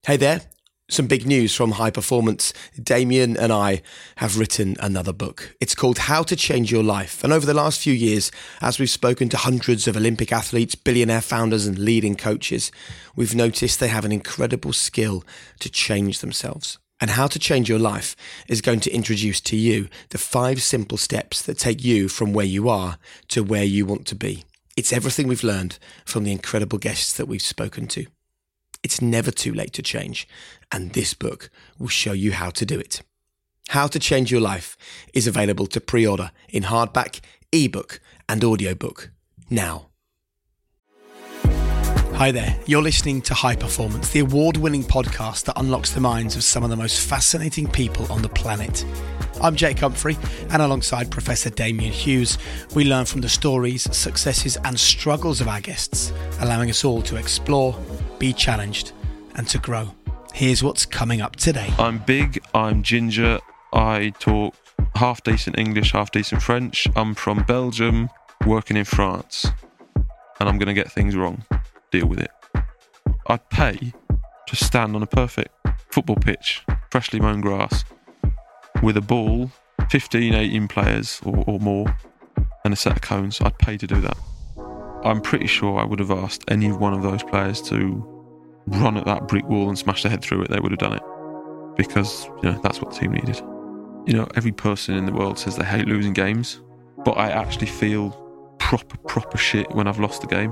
Hey there, some big news from High Performance. Damien and I have written another book. It's called How to Change Your Life. And over the last few years, as we've spoken to hundreds of Olympic athletes, billionaire founders and leading coaches, we've noticed they have an incredible skill to change themselves. And How to Change Your Life is going to introduce to you the 5 simple steps that take you from where you are to where you want to be. It's everything we've learned from the incredible guests that we've spoken to. It's never too late to change, and this book will show you how to do it. How to Change Your Life is available to pre-order in hardback, ebook, and audiobook now. Hi there, you're listening to High Performance, the award-winning podcast that unlocks the minds of some of the most fascinating people on the planet. I'm Jake Humphrey, and alongside Professor Damien Hughes, we learn from the stories, successes, and struggles of our guests, allowing us all to explore, be challenged, and to grow. Here's what's coming up today. I'm big, I'm ginger, I talk half-decent English, half-decent French. I'm from Belgium, working in France, and I'm going to get things wrong. Deal with it. I'd pay to stand on a perfect football pitch, freshly mown grass, with a ball, 15, 18 players or more, and a set of cones. I'd pay to do that. I'm pretty sure I would have asked any one of those players to run at that brick wall and smash their head through it. They would have done it because, that's what the team needed. Every person in the world says they hate losing games, but I actually feel proper shit when I've lost a game.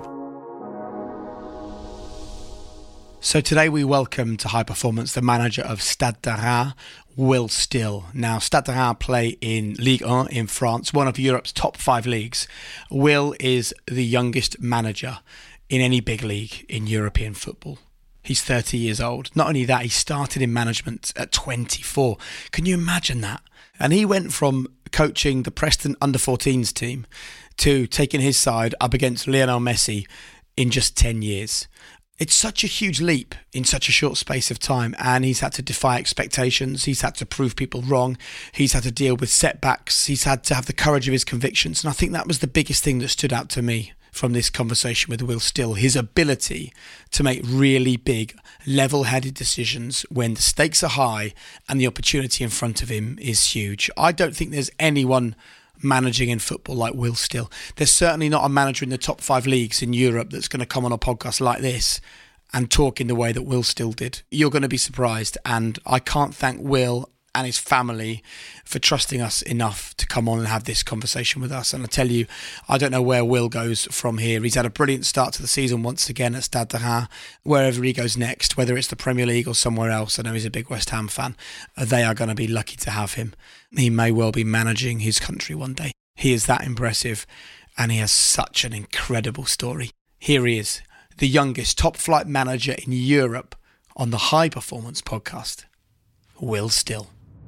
So today we welcome to High Performance the manager of Stade de Reims, Will Still. Now, Stade de Reims play in Ligue 1 in France, one of Europe's top 5 leagues. Will is the youngest manager in any big league in European football. He's 30 years old. Not only that, he started in management at 24. Can you imagine that? And he went from coaching the Preston under-14s team to taking his side up against Lionel Messi in just 10 years. It's such a huge leap in such a short space of time, and he's had to defy expectations. He's had to prove people wrong. He's had to deal with setbacks. He's had to have the courage of his convictions. And I think that was the biggest thing that stood out to me from this conversation with Will Still, his ability to make really big, level-headed decisions when the stakes are high and the opportunity in front of him is huge. I don't think there's anyone managing in football like Will Still. There's certainly not a manager in the top 5 leagues in Europe that's going to come on a podcast like this and talk in the way that Will Still did. You're going to be surprised, and I can't thank Will and his family for trusting us enough to come on and have this conversation with us. And I tell you, I don't know where Will goes from here. He's had a brilliant start to the season once again at Stade de Reims. Wherever he goes next, whether it's the Premier League or somewhere else, I know he's a big West Ham fan, they are going to be lucky to have him. He may well be managing his country one day. He is that impressive, and he has such an incredible story. Here he is, the youngest top-flight manager in Europe on the High Performance podcast, Will Still.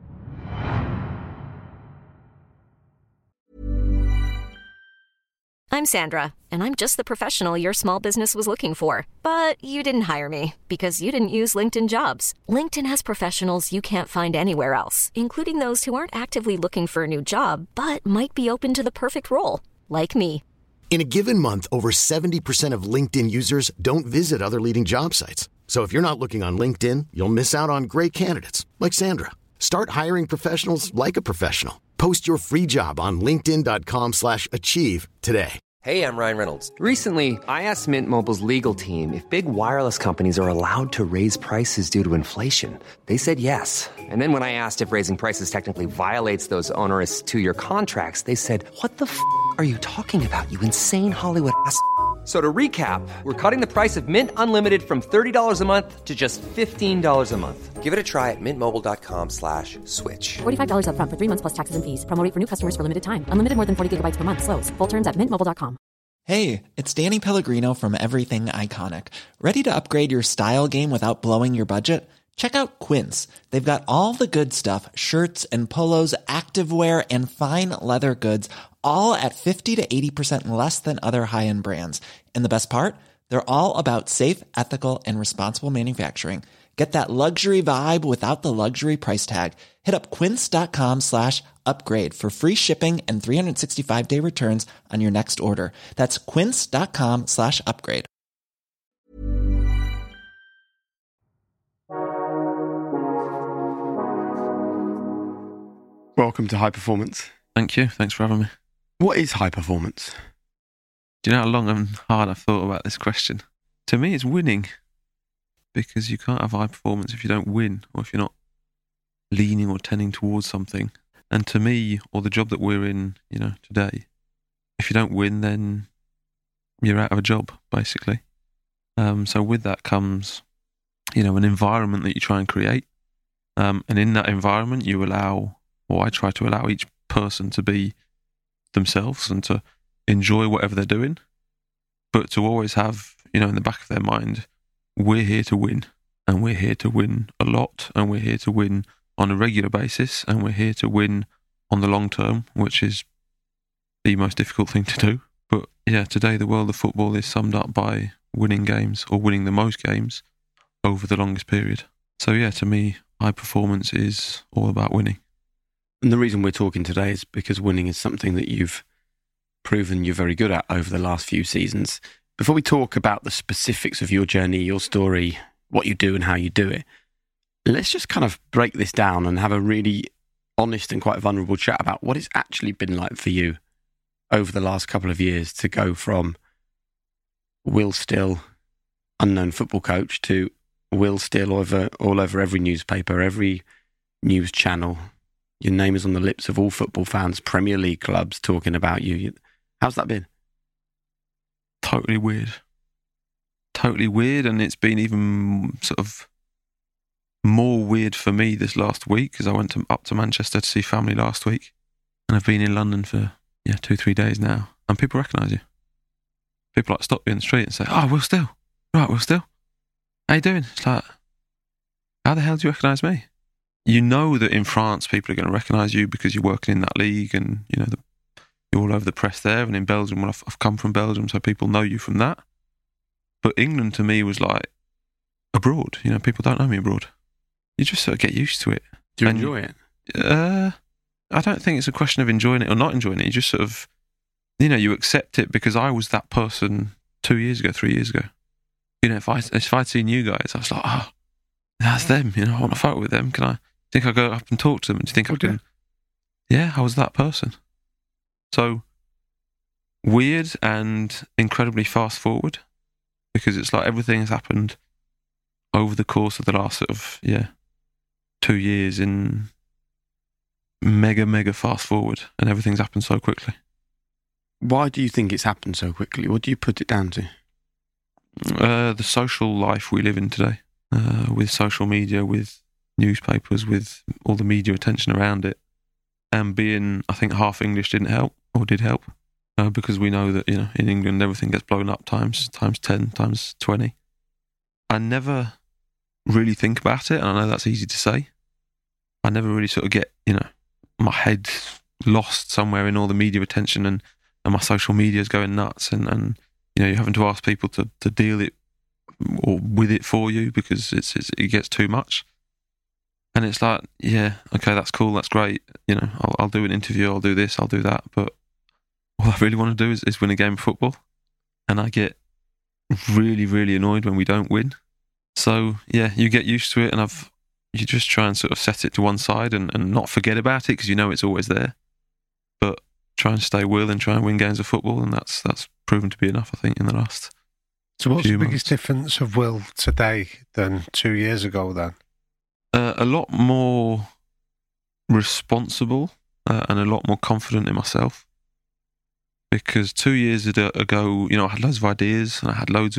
I'm Sandra, and I'm just the professional your small business was looking for. But you didn't hire me because you didn't use LinkedIn Jobs. LinkedIn has professionals you can't find anywhere else, including those who aren't actively looking for a new job, but might be open to the perfect role, like me. In a given month, over 70% of LinkedIn users don't visit other leading job sites. So if you're not looking on LinkedIn, you'll miss out on great candidates like Sandra. Start hiring professionals like a professional. Post your free job on linkedin.com/achieve today. Hey, I'm Ryan Reynolds. Recently, I asked Mint Mobile's legal team if big wireless companies are allowed to raise prices due to inflation. They said yes. And then when I asked if raising prices technically violates those onerous 2-year contracts, they said, "What the f*** are you talking about, you insane Hollywood ass?" So to recap, we're cutting the price of Mint Unlimited from $30 a month to just $15 a month. Give it a try at mintmobile.com/switch. $45 up front for 3 months plus taxes and fees. Promo rate for new customers for limited time. Unlimited more than 40 gigabytes per month. Slows full terms at mintmobile.com. Hey, it's Danny Pellegrino from Everything Iconic. Ready to upgrade your style game without blowing your budget? Check out Quince. They've got all the good stuff, shirts and polos, activewear, and fine leather goods, all at 50 to 80% less than other high-end brands. And the best part? They're all about safe, ethical, and responsible manufacturing. Get that luxury vibe without the luxury price tag. Hit up quince.com/upgrade for free shipping and 365-day returns on your next order. That's quince.com/upgrade. Welcome to High Performance. Thank you. Thanks for having me. What is high performance? Do you know how long and hard I've thought about this question? To me, it's winning. Because you can't have high performance if you don't win, or if you're not leaning or tending towards something. And to me, or the job that we're in, today, if you don't win, then you're out of a job, basically. So with that comes, an environment that you try and create. And in that environment, you allow, or I try to allow each person to be themselves and to enjoy whatever they're doing, but to always have, in the back of their mind, we're here to win, and we're here to win a lot, and we're here to win on a regular basis, and we're here to win on the long term, which is the most difficult thing to do. But yeah, today the world of football is summed up by winning games, or winning the most games over the longest period. So yeah, to me, high performance is all about winning. And the reason we're talking today is because winning is something that you've proven you're very good at over the last few seasons. Before we talk about the specifics of your journey, your story, what you do and how you do it, let's just kind of break this down and have a really honest and quite vulnerable chat about what it's actually been like for you over the last couple of years to go from Will Still, unknown football coach, to Will Still all over every newspaper, every news channel. Your name is on the lips of all football fans, Premier League clubs talking about you. How's that been? Totally weird, and it's been even sort of more weird for me this last week, because I went up to Manchester to see family last week, and I've been in London for 2-3 days now, and people recognise you. People stop you in the street and say, "Oh, Will Still, right, Will Still, how you doing?" It's like, how the hell do you recognise me? You know that in France people are going to recognise you because you're working in that league, and you're all over the press there. And in Belgium, well, I've come from Belgium, so people know you from that. But England to me was like abroad. People don't know me abroad. You just sort of get used to it. Do you enjoy it? I don't think it's a question of enjoying it or not enjoying it. You just sort of, you accept it, because I was that person 2 years ago, 3 years ago. If I'd seen you guys, I was like, oh, that's them. I want to photo with them. Can I? Think I go up and talk to them? Do you think I can? Yeah, I was that person. So weird and incredibly fast forward, because it's like everything has happened over the course of the last 2 years in mega fast forward, and everything's happened so quickly. Why do you think it's happened so quickly? What do you put it down to? The social life we live in today, with social media, with newspapers, with all the media attention around it, and being, I think, half English didn't help, or did help, because we know that in England everything gets blown up times 10, times 20. I never really think about it, and I know that's easy to say. I never really sort of get my head lost somewhere in all the media attention, and my social media is going nuts, and you're having to ask people to deal it or with it for you, because it gets too much. And it's like, yeah, okay, that's cool, that's great. I'll do an interview, I'll do this, I'll do that. But all I really want to do is win a game of football. And I get really, really annoyed when we don't win. So, yeah, you get used to it, and you just try and sort of set it to one side and not forget about it, because it's always there. But try and stay Will and try and win games of football, and that's proven to be enough, I think, in the last So what's few the biggest months. difference of Will today than 2 years ago then? A lot more responsible and a lot more confident in myself. Because 2 years ago, I had loads of ideas, and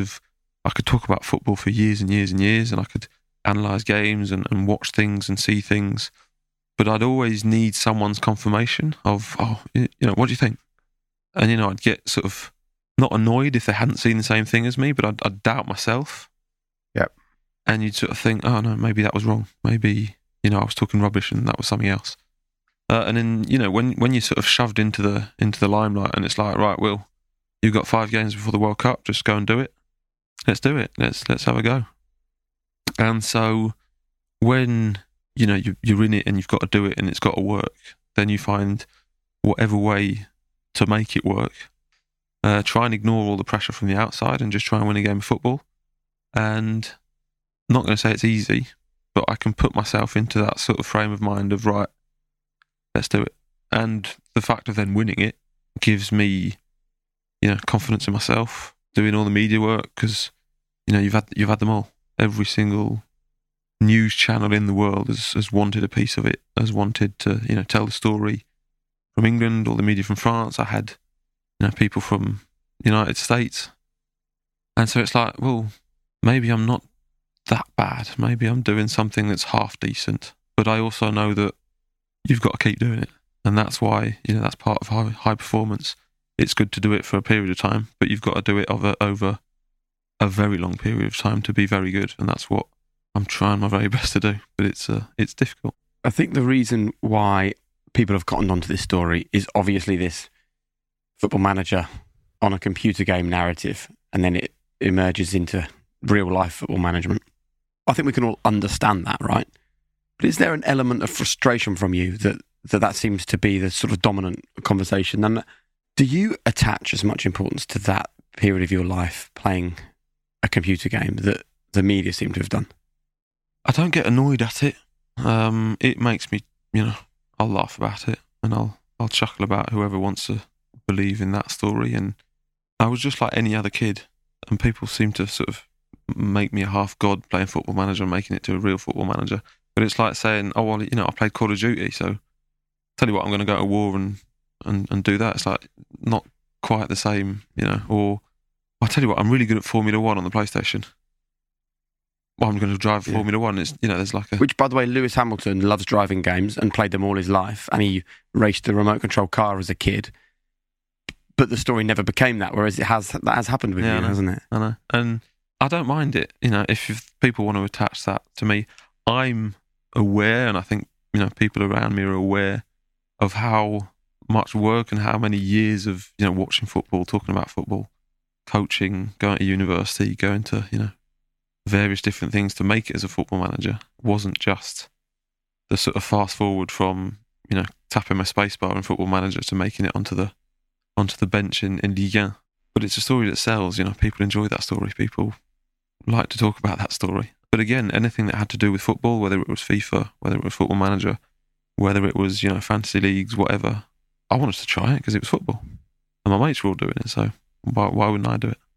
I could talk about football for years and years and years, and I could analyse games and watch things and see things. But I'd always need someone's confirmation of, what do you think? And, I'd get sort of not annoyed if they hadn't seen the same thing as me, but I'd doubt myself. Yep. And you'd sort of think, oh no, maybe that was wrong. Maybe, I was talking rubbish and that was something else. And then, when you're sort of shoved into the limelight, and it's like, right, Will, you've got 5 games before the World Cup, just go and do it. Let's do it. Let's have a go. And so when, you're in it and you've got to do it and it's got to work, then you find whatever way to make it work. Try and ignore all the pressure from the outside and just try and win a game of football. And not going to say it's easy, but I can put myself into that sort of frame of mind of, right, let's do it. And the fact of then winning it gives me, confidence in myself, doing all the media work, because, you've had them all. Every single news channel in the world has wanted a piece of it, has wanted to, tell the story from England, all the media from France. I had, people from the United States. And so it's like, well, maybe I'm not that bad. Maybe I'm doing something that's half decent. But I also know that you've got to keep doing it. And that's why, that's part of high performance. It's good to do it for a period of time, but you've got to do it over a very long period of time to be very good. And that's what I'm trying my very best to do. But it's difficult. I think the reason why people have cottoned onto this story is obviously this Football Manager on a computer game narrative, and then it emerges into real life football management. I think we can all understand that, right? But is there an element of frustration from you that seems to be the sort of dominant conversation? And do you attach as much importance to that period of your life playing a computer game that the media seem to have done? I don't get annoyed at it. It makes me, I'll laugh about it, and I'll chuckle about whoever wants to believe in that story. And I was just like any other kid, and people seem to sort of make me a half god playing Football Manager and making it to a real Football Manager. But it's like saying, oh, well, I played Call of Duty, so tell you what, I'm going to go to war and do that. It's like not quite the same, or I'll tell you what, I'm really good at Formula 1 on the PlayStation. Well, I'm going to drive Formula 1. It's, there's like a... Which, by the way, Lewis Hamilton loves driving games and played them all his life, and he raced the remote control car as a kid. But the story never became that, whereas that has happened with you, hasn't it? I know. And I don't mind it. If people want to attach that to me, I'm aware, and I think, people around me are aware of how much work and how many years of, watching football, talking about football, coaching, going to university, going to, various different things to make it as a Football Manager. It wasn't just the sort of fast forward from, tapping my spacebar in Football Manager to making it onto the bench in Ligue 1. But it's a story that sells, people enjoy that story. People like to talk about that story. But again, anything that had to do with football, whether it was FIFA, whether it was Football Manager, whether it was, fantasy leagues, whatever, I wanted to try it because it was football. And my mates were all doing it, so why wouldn't I do it?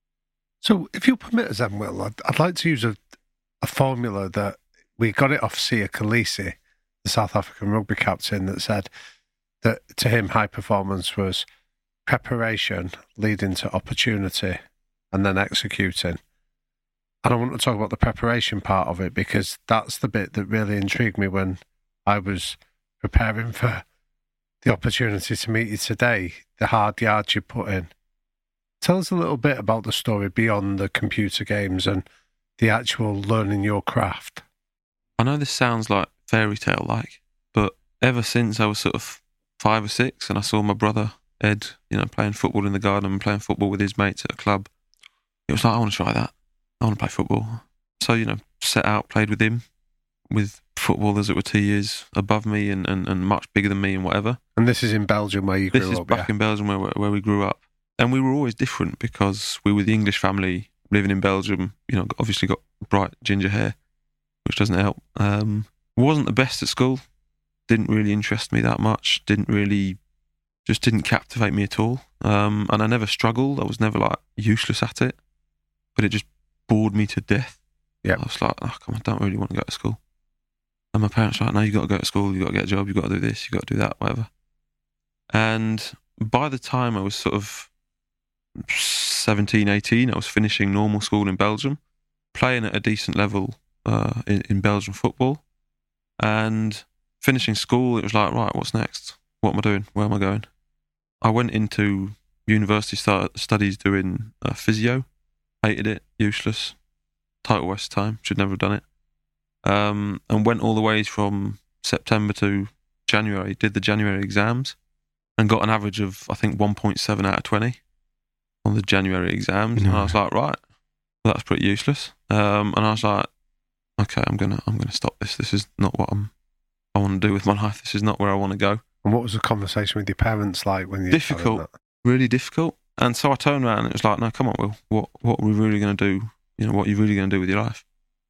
So if you'll permit us, then, Will, I'd like to use a formula that we got it off Sia Khaleesi, the South African rugby captain, that said that to him high performance was preparation leading to opportunity and then executing. And I want to talk about the preparation part of it, because that's the bit that really intrigued me when I was preparing for the opportunity to meet you today, the hard yards you put in. Tell us a little bit about the story beyond the computer games and the actual learning your craft. I know this sounds like fairy tale like, but ever since I was sort of 5 or 6 and I saw my brother Ed, playing football in the garden and playing football with his mates at a club, it was like, I want to try that. I want to play football. So, set out, played with him, with footballers that were 2 years above me and much bigger than me and whatever. And this is in Belgium where you grew up? This is back in Belgium where we grew up. And we were always different because we were the English family living in Belgium, obviously got bright ginger hair, which doesn't help. Wasn't the best at school, didn't really interest me that much, just didn't captivate me at all. And I never struggled, I was never like useless at it, but it just bored me to death. Yeah, I was like, oh, come on, I don't really want to go to school. And my parents were like, no, you got to go to school, you got to get a job, you got to do this, you got to do that, whatever. And by the time I was sort of 17, 18, I was finishing normal school in Belgium, playing at a decent level in Belgian football, and finishing school, it was like, right, what's next? What am I doing? Where am I going? I went into university studies doing physio, hated it, useless, total waste of time, should never have done it, and went all the way from September to January, did the January exams, and got an average of, I think, 1.7 out of 20 on the January exams. No. And I was like, right, well, that's pretty useless. And I was like, okay, I'm gonna stop this. This is not what I want to do with my life. This is not where I want to go. And what was the conversation with your parents like when you difficult, really difficult? And so I turned around and it was like, no, come on, Will, what are we really going to do? What are you really going to do with your life?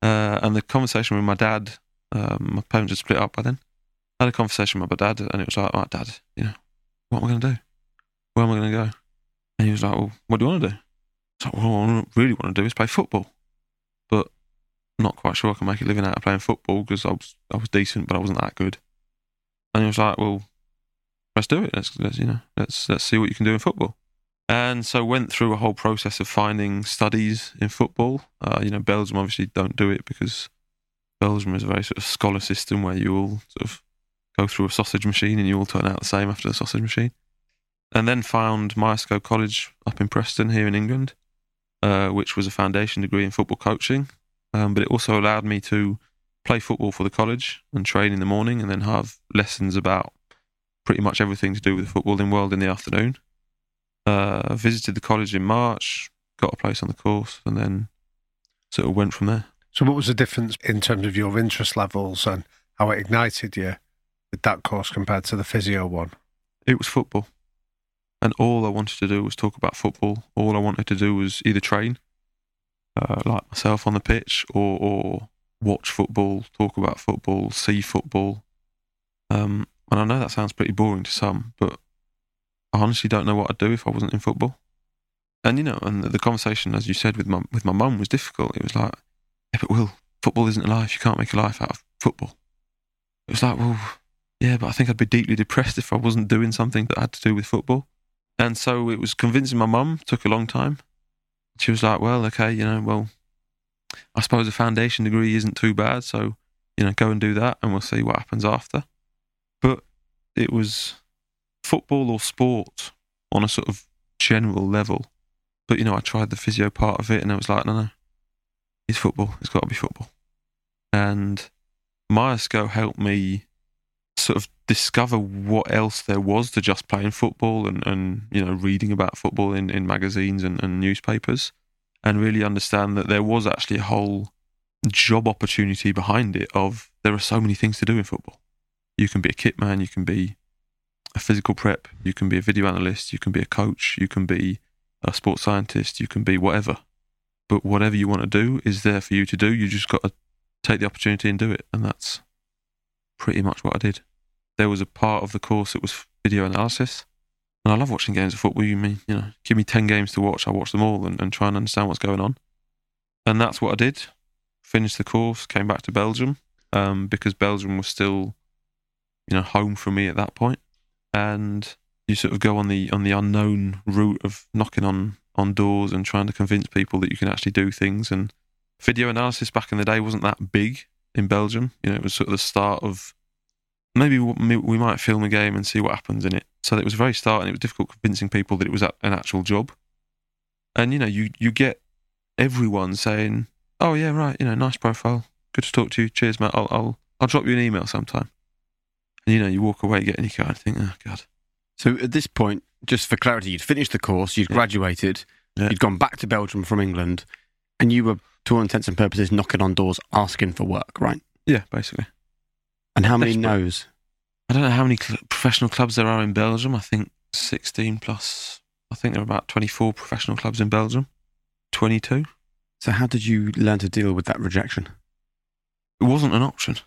And the conversation with my dad, my parents had split up by then. I had a conversation with my dad, and it was like, right, Dad, what am I going to do? Where am I going to go? And he was like, well, what do you want to do? I was like, well, what I really want to do is play football. But I'm not quite sure I can make a living out of playing football because I was decent, but I wasn't that good. And he was like, well, let's do it. Let's see what you can do in football. And so went through a whole process of finding studies in football. Belgium obviously don't do it because Belgium is a very sort of scholar system where you all sort of go through a sausage machine and you all turn out the same after the sausage machine. And then found Myerscough College up in Preston here in England, which was a foundation degree in football coaching. But it also allowed me to play football for the college and train in the morning and then have lessons about pretty much everything to do with the footballing world in the afternoon. Visited the college in March, got a place on the course, and then sort of went from there. So what was the difference in terms of your interest levels and how it ignited you with that course compared to the physio one? It was football. And all I wanted to do was talk about football. All I wanted to do was either train, like myself on the pitch, or watch football, talk about football, see football. And I know that sounds pretty boring to some, but I honestly don't know what I'd do if I wasn't in football. And, and the conversation, as you said, with my mum was difficult. It was like, yeah, but Will, football isn't a life. You can't make a life out of football. It was like, well, yeah, but I think I'd be deeply depressed if I wasn't doing something that had to do with football. And so it was convincing my mum, took a long time. She was like, well, okay, I suppose a foundation degree isn't too bad, so, go and do that and we'll see what happens after. But it was football or sport on a sort of general level. But, I tried the physio part of it and I was like, no, it's football. It's got to be football. And Myerscough helped me sort of discover what else there was to just playing football and reading about football in magazines and newspapers, and really understand that there was actually a whole job opportunity behind it of there are so many things to do in football. You can be a kit man, you can be a physical prep, you can be a video analyst, you can be a coach, you can be a sports scientist, you can be whatever. But whatever you want to do is there for you to do. You just got to take the opportunity and do it. And that's pretty much what I did. There was a part of the course that was video analysis. And I love watching games of football. Give me 10 games to watch, I'll watch them all and try and understand what's going on. And that's what I did. Finished the course, came back to Belgium, because Belgium was still, home for me at that point. And you sort of go on the unknown route of knocking on doors and trying to convince people that you can actually do things. And video analysis back in the day wasn't that big in Belgium. It was sort of the start of maybe we might film a game and see what happens in it. So it was a very start, and it was difficult convincing people that it was an actual job. And, you get everyone saying, oh, yeah, right, nice profile. Good to talk to you. Cheers, mate. I'll drop you an email sometime. And, you walk away getting your card and think, oh, God. So at this point, just for clarity, you'd finished the course, you'd graduated, you'd gone back to Belgium from England, and you were, to all intents and purposes, knocking on doors asking for work, right? Yeah, basically. And how many no's? I don't know how many professional clubs there are in Belgium. I think 16 plus. I think there are about 24 professional clubs in Belgium. 22. So how did you learn to deal with that rejection? It wasn't an option.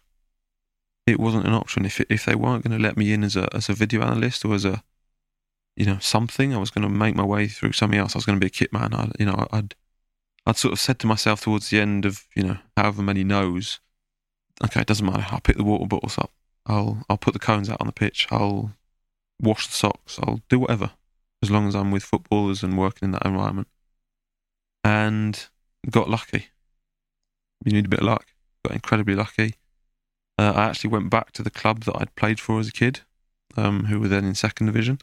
It wasn't an option. If they weren't going to let me in as a video analyst or as a, something, I was going to make my way through something else. I was going to be a kit man. I'd sort of said to myself towards the end of, however many no's, okay, it doesn't matter. I'll pick the water bottles up. I'll put the cones out on the pitch. I'll wash the socks. I'll do whatever, as long as I'm with footballers and working in that environment. And got lucky. You need a bit of luck. Got incredibly lucky. I actually went back to the club that I'd played for as a kid, who were then in second division.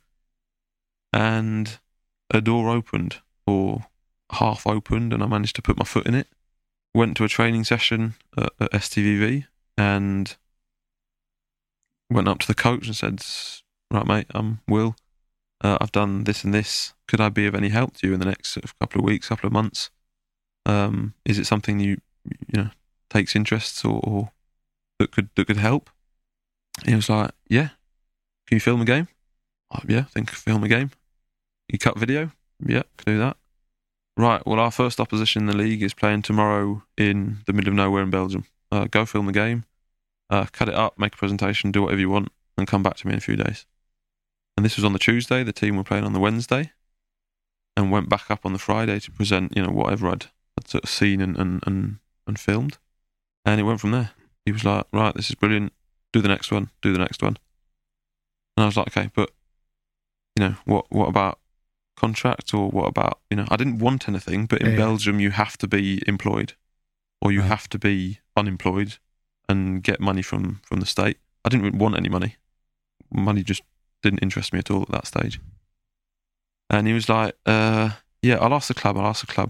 And a door opened, or half opened, and I managed to put my foot in it. Went to a training session at STVV and went up to the coach and said, right, mate, I'm Will. I've done this and this. Could I be of any help to you in the next sort of couple of weeks, couple of months? Is it something you takes interests or that could help? And he was like, yeah. Can you film a game? Yeah, I think I can film a game. You cut video? Yeah, can do that. right, well, our first opposition in the league is playing tomorrow in the middle of nowhere in Belgium. Go film the game, cut it up, make a presentation, do whatever you want, and come back to me in a few days. And this was on the Tuesday. The team were playing on the Wednesday, and went back up on the Friday to present, whatever I'd sort of seen and filmed. And it went from there. He was like, right, this is brilliant. Do the next one. And I was like, okay, but, what about contract, or what about, I didn't want anything, but in Belgium you have to be employed, or you have to be unemployed and get money from the state. I didn't really want any money. Money just didn't interest me at all at that stage. And he was like, yeah, I'll ask the club. So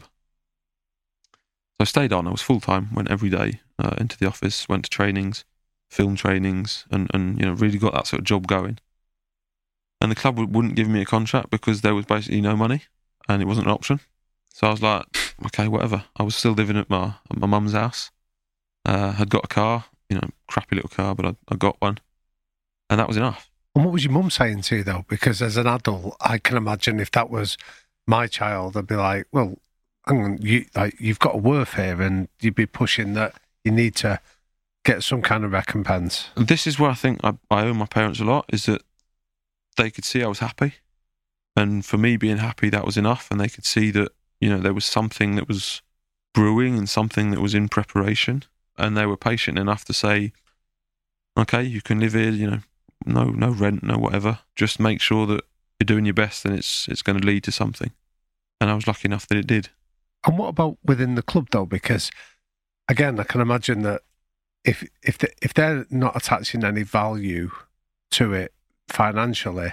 I stayed on. I was full-time, went every day into the office, went to trainings, film trainings, and really got that sort of job going. And the club wouldn't give me a contract because there was basically no money and it wasn't an option. So I was like, okay, whatever. I was still living at my mum's house. Had got a car, crappy little car, but I got one. And that was enough. And what was your mum saying to you, though? Because as an adult, I can imagine if that was my child, I'd be like, well, hang on, you've got a worth here, and you'd be pushing that you need to get some kind of recompense. This is where I think I owe my parents a lot, is that they could see I was happy. And for me being happy, that was enough. And they could see that, there was something that was brewing and something that was in preparation. And they were patient enough to say, okay, you can live here, no rent, no whatever. Just make sure that you're doing your best, and it's going to lead to something. And I was lucky enough that it did. And what about within the club, though? Because, again, I can imagine that if they're not attaching any value to it financially,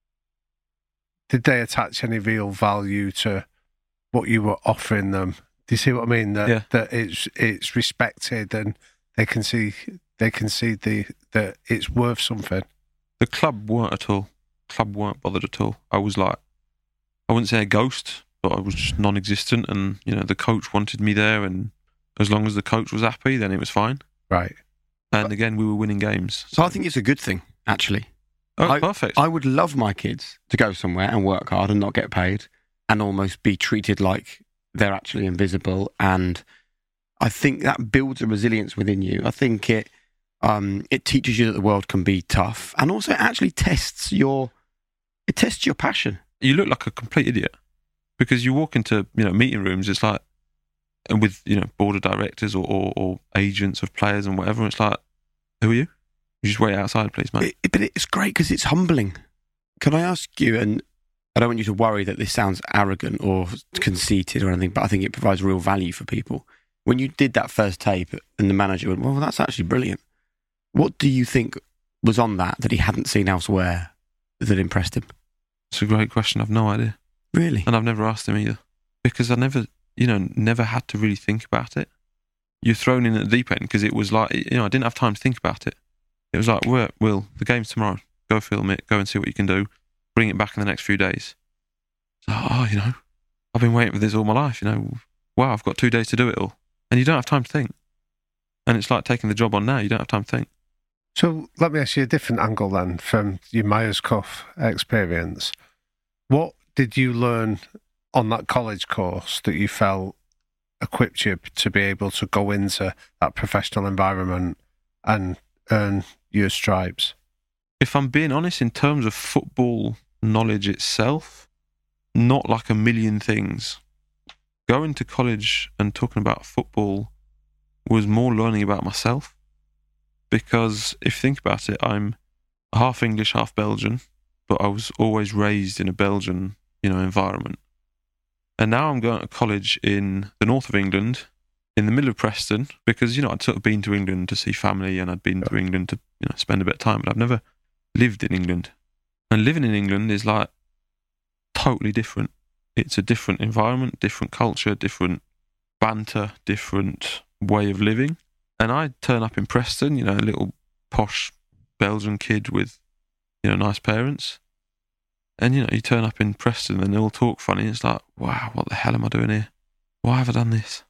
did they attach any real value to what you were offering them? Do you see what I mean? That it's respected, and they can see that it's worth something. The club weren't at all. Club weren't bothered at all. I was like, I wouldn't say a ghost, but I was just non-existent. And the coach wanted me there, and as long as the coach was happy, then it was fine. Right. And again, we were winning games. So I think it's a good thing, actually. Oh, perfect. I would love my kids to go somewhere and work hard and not get paid, and almost be treated like they're actually invisible. And I think that builds a resilience within you. I think it teaches you that the world can be tough, and also it actually tests your passion. You look like a complete idiot because you walk into meeting rooms. It's like, and with board of directors or agents of players and whatever. It's like, who are you? You just wait outside, please, mate. But it's great because it's humbling. Can I ask you, and I don't want you to worry that this sounds arrogant or conceited or anything, but I think it provides real value for people. When you did that first tape and the manager went, well, that's actually brilliant. What do you think was on that he hadn't seen elsewhere that impressed him? It's a great question. I've no idea. Really? And I've never asked him either. Because I never had to really think about it. You're thrown in at the deep end because it was like, I didn't have time to think about it. It was like, Will, the game's tomorrow. Go film it. Go and see what you can do. Bring it back in the next few days. So, I've been waiting for this all my life. Wow, I've got 2 days to do it all. And you don't have time to think. And it's like taking the job on now. You don't have time to think. So let me ask you a different angle then from your Myers Cuff experience. What did you learn on that college course that you felt equipped you to be able to go into that professional environment and earn your stripes? If I'm being honest, in terms of football knowledge itself, not like a million things. Going to college and talking about football was more learning about myself. Because if you think about it, I'm half English, half Belgian, but I was always raised in a Belgian, environment. And now I'm going to college in the north of England, in the middle of Preston, because, I'd sort of been to England to see family, and I'd been to England to, spend a bit of time, but I've never lived in England. And living in England is like totally different. It's a different environment, different culture, different banter, different way of living. And I turn up in Preston, a little posh Belgian kid with, nice parents. And, you turn up in Preston and they all talk funny. And it's like, wow, what the hell am I doing here? Why have I done this?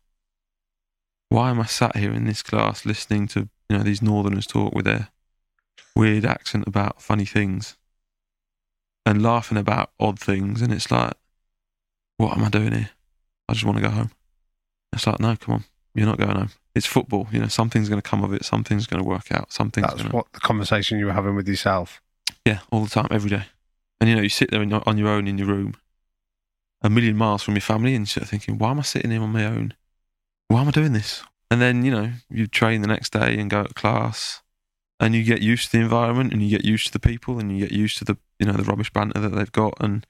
Why am I sat here in this class listening to, these northerners talk with their weird accent about funny things and laughing about odd things? And it's like, what am I doing here? I just want to go home. It's like, no, come on, you're not going home. It's football, something's going to come of it, something's going to work out, That's what the conversation you were having with yourself? Yeah, all the time, every day. And, you sit there on your own in your room, a million miles from your family, and you're sort of thinking, why am I sitting here on my own? Why am I doing this? And then, you train the next day and go to class, and you get used to the environment, and you get used to the people, and you get used to the, the rubbish banter that they've got, and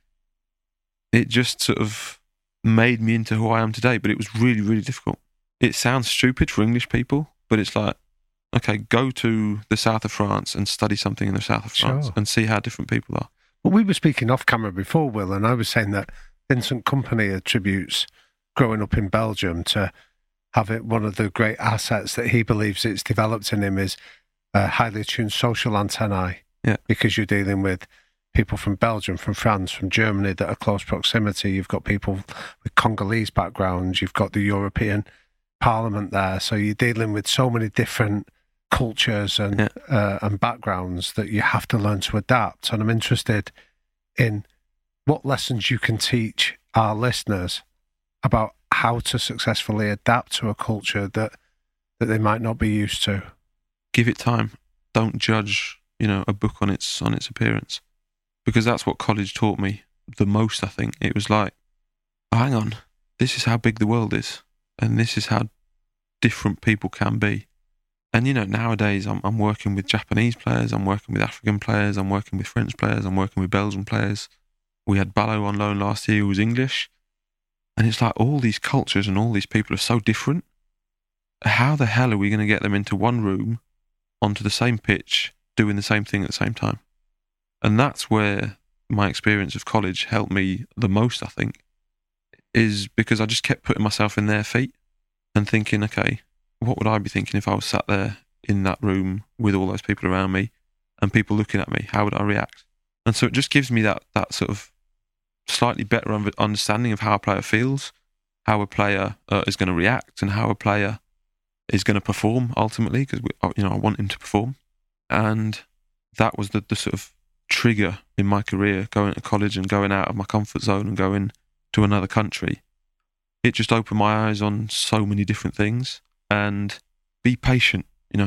it just sort of made me into who I am today. But it was really, really difficult. It sounds stupid for English people, but it's like, okay, go to the south of France and study something in the south of France and see how different people are. Well, we were speaking off camera before, Will, and I was saying that Vincent Kompany attributes growing up in Belgium to have it one of the great assets that he believes it's developed in him is highly attuned social antennae. Yeah. Because you're dealing with people from Belgium, from France, from Germany that are close proximity. You've got people with Congolese backgrounds. You've got the European Parliament there. So you're dealing with so many different cultures and backgrounds that you have to learn to adapt. And I'm interested in what lessons you can teach our listeners about how to successfully adapt to a culture that they might not be used to. Give it time. Don't judge, a book on its appearance, because that's what college taught me the most. I think it was like, oh, hang on, this is how big the world is, and this is how different people can be. And nowadays I'm working with Japanese players, I'm working with African players, I'm working with French players, I'm working with Belgian players. We had Ballo on loan last year who was English, and it's like all these cultures and all these people are so different. How the hell are we going to get them into one room, onto the same pitch, doing the same thing at the same time? And that's where my experience of college helped me the most, I think, is because I just kept putting myself in their feet and thinking, okay, what would I be thinking if I was sat there in that room with all those people around me and people looking at me? How would I react? And so it just gives me that sort of slightly better understanding of how a player feels, how a player is going to react, and how a player is going to perform ultimately, because I want him to perform. And that was the sort of trigger in my career, going to college and going out of my comfort zone and going to another country. It just opened my eyes on so many different things. And be patient,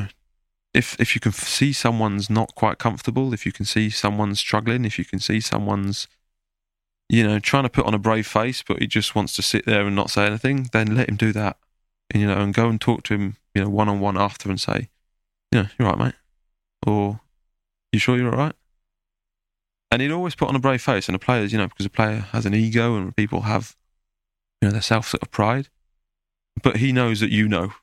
If you can see someone's not quite comfortable, if you can see someone's struggling, if you can see someone's, trying to put on a brave face, but he just wants to sit there and not say anything, then let him do that. And, and go and talk to him, one-on-one after and say, you're right, mate. Or, you sure you're all right? And he'd always put on a brave face. And a player's, because a player has an ego and people have, their self sort of pride. But he knows that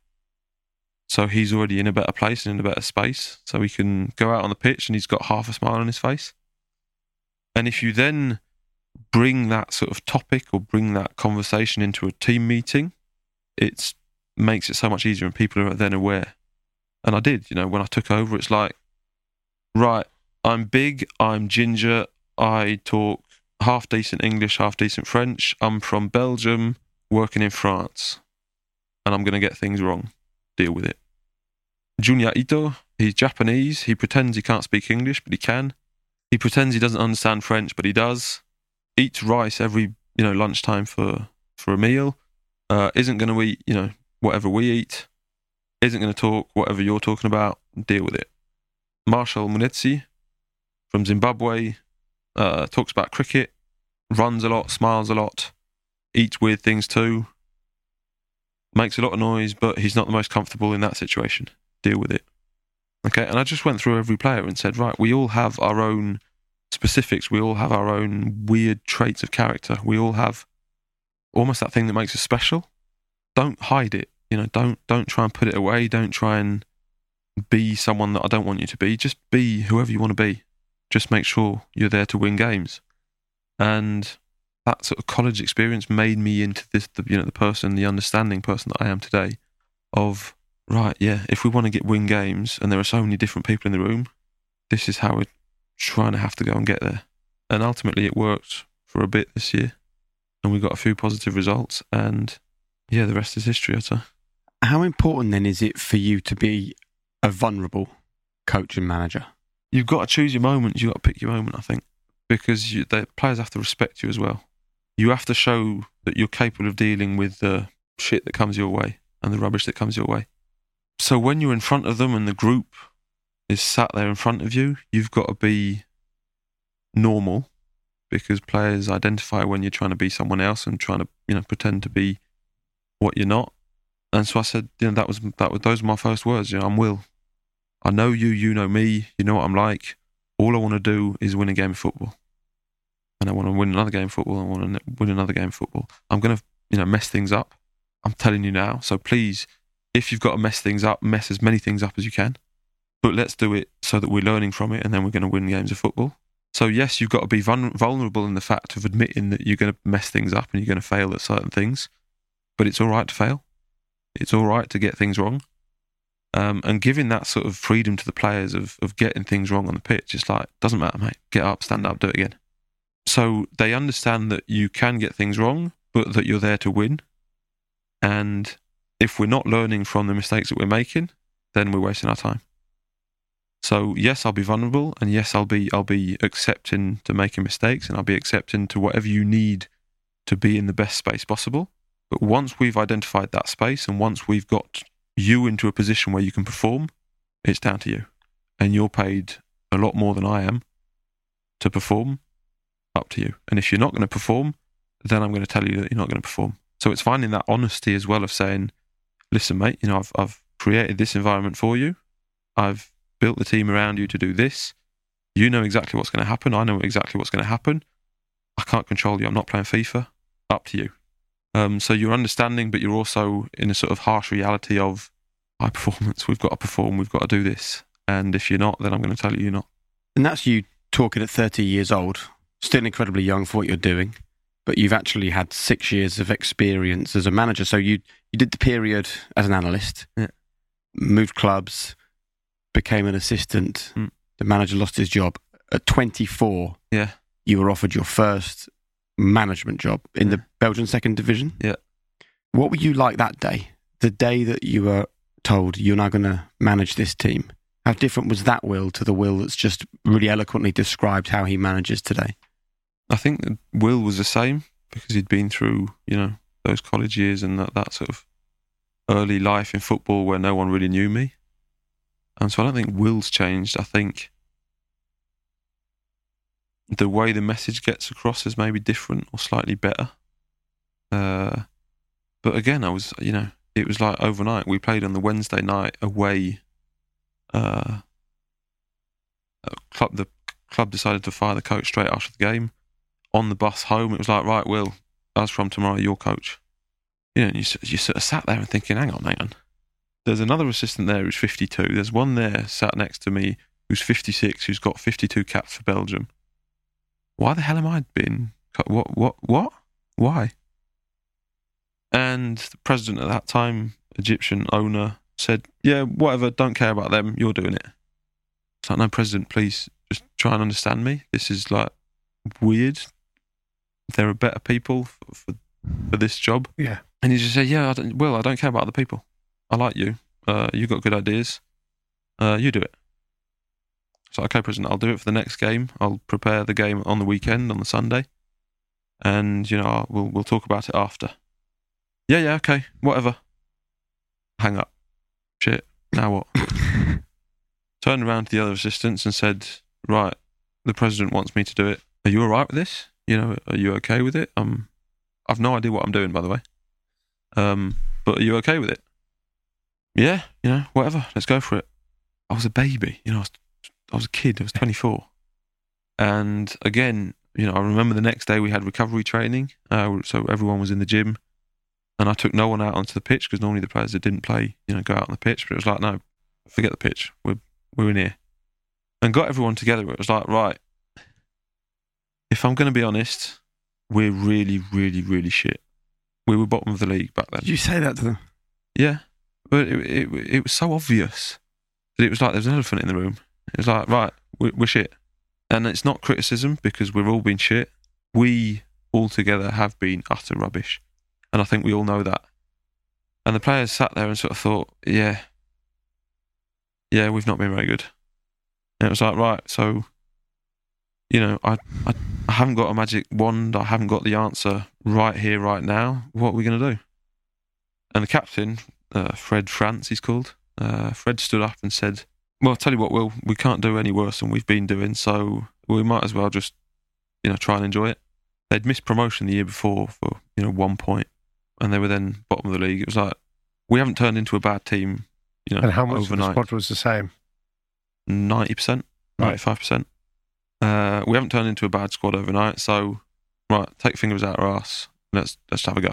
So he's already in a better place and in a better space. So he can go out on the pitch and he's got half a smile on his face. And if you then bring that sort of topic or bring that conversation into a team meeting, it makes it so much easier and people are then aware. And I did, when I took over, it's like, right, I'm big, I'm ginger, I talk half decent English, half decent French, I'm from Belgium, working in France, and I'm going to get things wrong. Deal with it. Junya Ito, he's Japanese, he pretends he can't speak English, but he can. He pretends he doesn't understand French, but he does. Eats rice every, lunchtime for a meal. Isn't going to eat, whatever we eat. Isn't going to talk whatever you're talking about. Deal with it. Marshall Munetsi from Zimbabwe, talks about cricket, runs a lot, smiles a lot, eats weird things too, makes a lot of noise, but he's not the most comfortable in that situation. Deal with it. Okay, and I just went through every player and said, right, we all have our own specifics, we all have our own weird traits of character, we all have almost that thing that makes us special. Don't hide it, don't try and put it away, don't try and be someone that I don't want you to be, just be whoever you want to be. Just make sure you're there to win games. And that sort of college experience made me into this, the person, the understanding person that I am today of, right, yeah, if we want to win games and there are so many different people in the room, this is how we're trying to have to go and get there. And ultimately it worked for a bit this year and we got a few positive results and yeah, the rest is history, I'd say. How important then is it for you to be a vulnerable coach and manager? You've got to choose your moments, you've got to pick your moment, I think, because the players have to respect you as well. You have to show that you're capable of dealing with the shit that comes your way and the rubbish that comes your way. So when you're in front of them and the group is sat there in front of you, you've got to be normal, because players identify when you're trying to be someone else and trying to, pretend to be what you're not. And so I said, those were my first words. I'm Will. I know you, you know me, you know what I'm like. All I want to do is win a game of football. And I want to win another game of football. I want to win another game of football. I'm going to, mess things up. I'm telling you now. So please, if you've got to mess things up, mess as many things up as you can. But let's do it so that we're learning from it, and then we're going to win games of football. So yes, you've got to be vulnerable in the fact of admitting that you're going to mess things up and you're going to fail at certain things. But it's all right to fail. It's all right to get things wrong. And giving that sort of freedom to the players of getting things wrong on the pitch, it's like, doesn't matter, mate. Get up, stand up, do it again. So they understand that you can get things wrong, but that you're there to win. And if we're not learning from the mistakes that we're making, then we're wasting our time. So yes, I'll be vulnerable, and yes, I'll be accepting to making mistakes, and I'll be accepting to whatever you need to be in the best space possible. But once we've identified that space, and once we've got you into a position where you can perform, it's down to you. And you're paid a lot more than I am to perform. Up to you. And if you're not going to perform, then I'm going to tell you that you're not going to perform. So it's finding that honesty as well of saying, listen, mate, I've created this environment for you. I've built the team around you to do this. You know exactly what's going to happen. I know exactly what's going to happen. I can't control you. I'm not playing FIFA. Up to you. So you're understanding, but you're also in a sort of harsh reality of high performance. We've got to perform. We've got to do this. And if you're not, then I'm going to tell you you're not. And that's you talking at 30 years old, still incredibly young for what you're doing, but you've actually had 6 years of experience as a manager. So you did the period as an analyst, moved clubs, became an assistant. The manager lost his job. At 24, you were offered your first management job in the Belgian second division. Yeah. What were you like that day? The day that you were told you're now going to manage this team. How different was that Will to the Will that's just really eloquently described how he manages today? I think that Will was the same, because he'd been through, those college years and that sort of early life in football where no one really knew me. And so I don't think Will's changed. I think the way the message gets across is maybe different or slightly better. But again, I was, it was like overnight. We played on the Wednesday night away. The club decided to fire the coach straight after the game. On the bus home, it was like, right, Will, as from tomorrow, you're coach. And you sort of sat there and thinking, hang on. There's another assistant there who's 52. There's one there sat next to me who's 56, who's got 52 caps for Belgium. Why the hell am I being... What? Why? And the president at that time, Egyptian owner, said, yeah, whatever, don't care about them, you're doing it. It's like, no, President, please, just try and understand me. This is like weird. There are better people for this job. Yeah. And he just said, yeah, I don't care about other people. I like you. You've got good ideas. You do it. So, okay, President, I'll do it for the next game. I'll prepare the game on the weekend, on the Sunday. And, we'll talk about it after. Yeah, okay, whatever. Hang up. Shit, now what? Turned around to the other assistants and said, right, the president wants me to do it. Are you all right with this? Are you okay with it? I've no idea what I'm doing, by the way. But are you okay with it? Yeah, whatever, let's go for it. I was a baby, I was a kid, I was 24. And again, I remember the next day we had recovery training, so everyone was in the gym. And I took no one out onto the pitch, because normally the players that didn't play, go out on the pitch. But it was like, no, forget the pitch. We're in here. And got everyone together. It was like, right, if I'm going to be honest, we're really, really, really shit. We were bottom of the league back then. Did you say that to them? Yeah. But it was so obvious that it was like there was an elephant in the room. It was like, right, we're shit. And it's not criticism, because we've all been shit. We all together have been utter rubbish. And I think we all know that. And the players sat there and sort of thought, yeah, we've not been very good. And it was like, right, so, I I haven't got a magic wand. I haven't got the answer right here, right now. What are we going to do? And the captain, Fred France, he's called. Fred stood up and said, well, I'll tell you what, Will, we can't do any worse than we've been doing, so we might as well just, try and enjoy it. They'd missed promotion the year before for, 1 point, and they were then bottom of the league. It was like, we haven't turned into a bad team, And how much overnight. of the squad was the same? 90%, 95%. We haven't turned into a bad squad overnight, so right, take fingers out our arse. Let's have a go.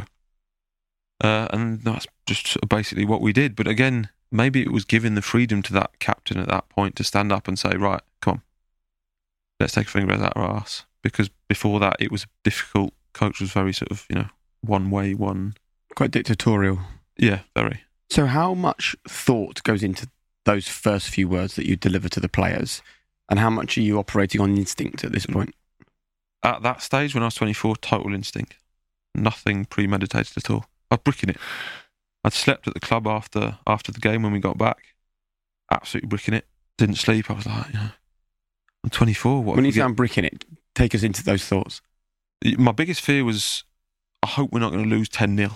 And that's just basically what we did. But again, maybe it was giving the freedom to that captain at that point to stand up and say, right, come on, let's take fingers out our arse. Because before that, it was difficult. Coach was very sort of, one way, one. Quite dictatorial. Yeah, very. So how much thought goes into those first few words that you deliver to the players? And how much are you operating on instinct at this point? At that stage, when I was 24, total instinct. Nothing premeditated at all. I was bricking it. I'd slept at the club after the game when we got back. Absolutely bricking it. Didn't sleep. I was like, I'm 24. When you say I'm bricking it, take us into those thoughts. My biggest fear was, I hope we're not going to lose 10-0.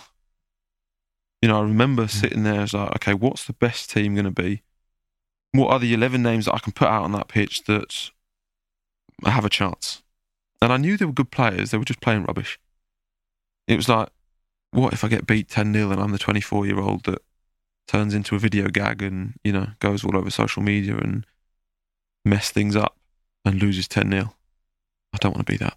I remember sitting there, I was like, okay, what's the best team going to be? What are the 11 names that I can put out on that pitch that have a chance? And I knew they were good players. They were just playing rubbish. It was like, what if I get beat 10-0 and I'm the 24-year-old that turns into a video gag and, goes all over social media and mess things up and loses 10-0? I don't want to be that.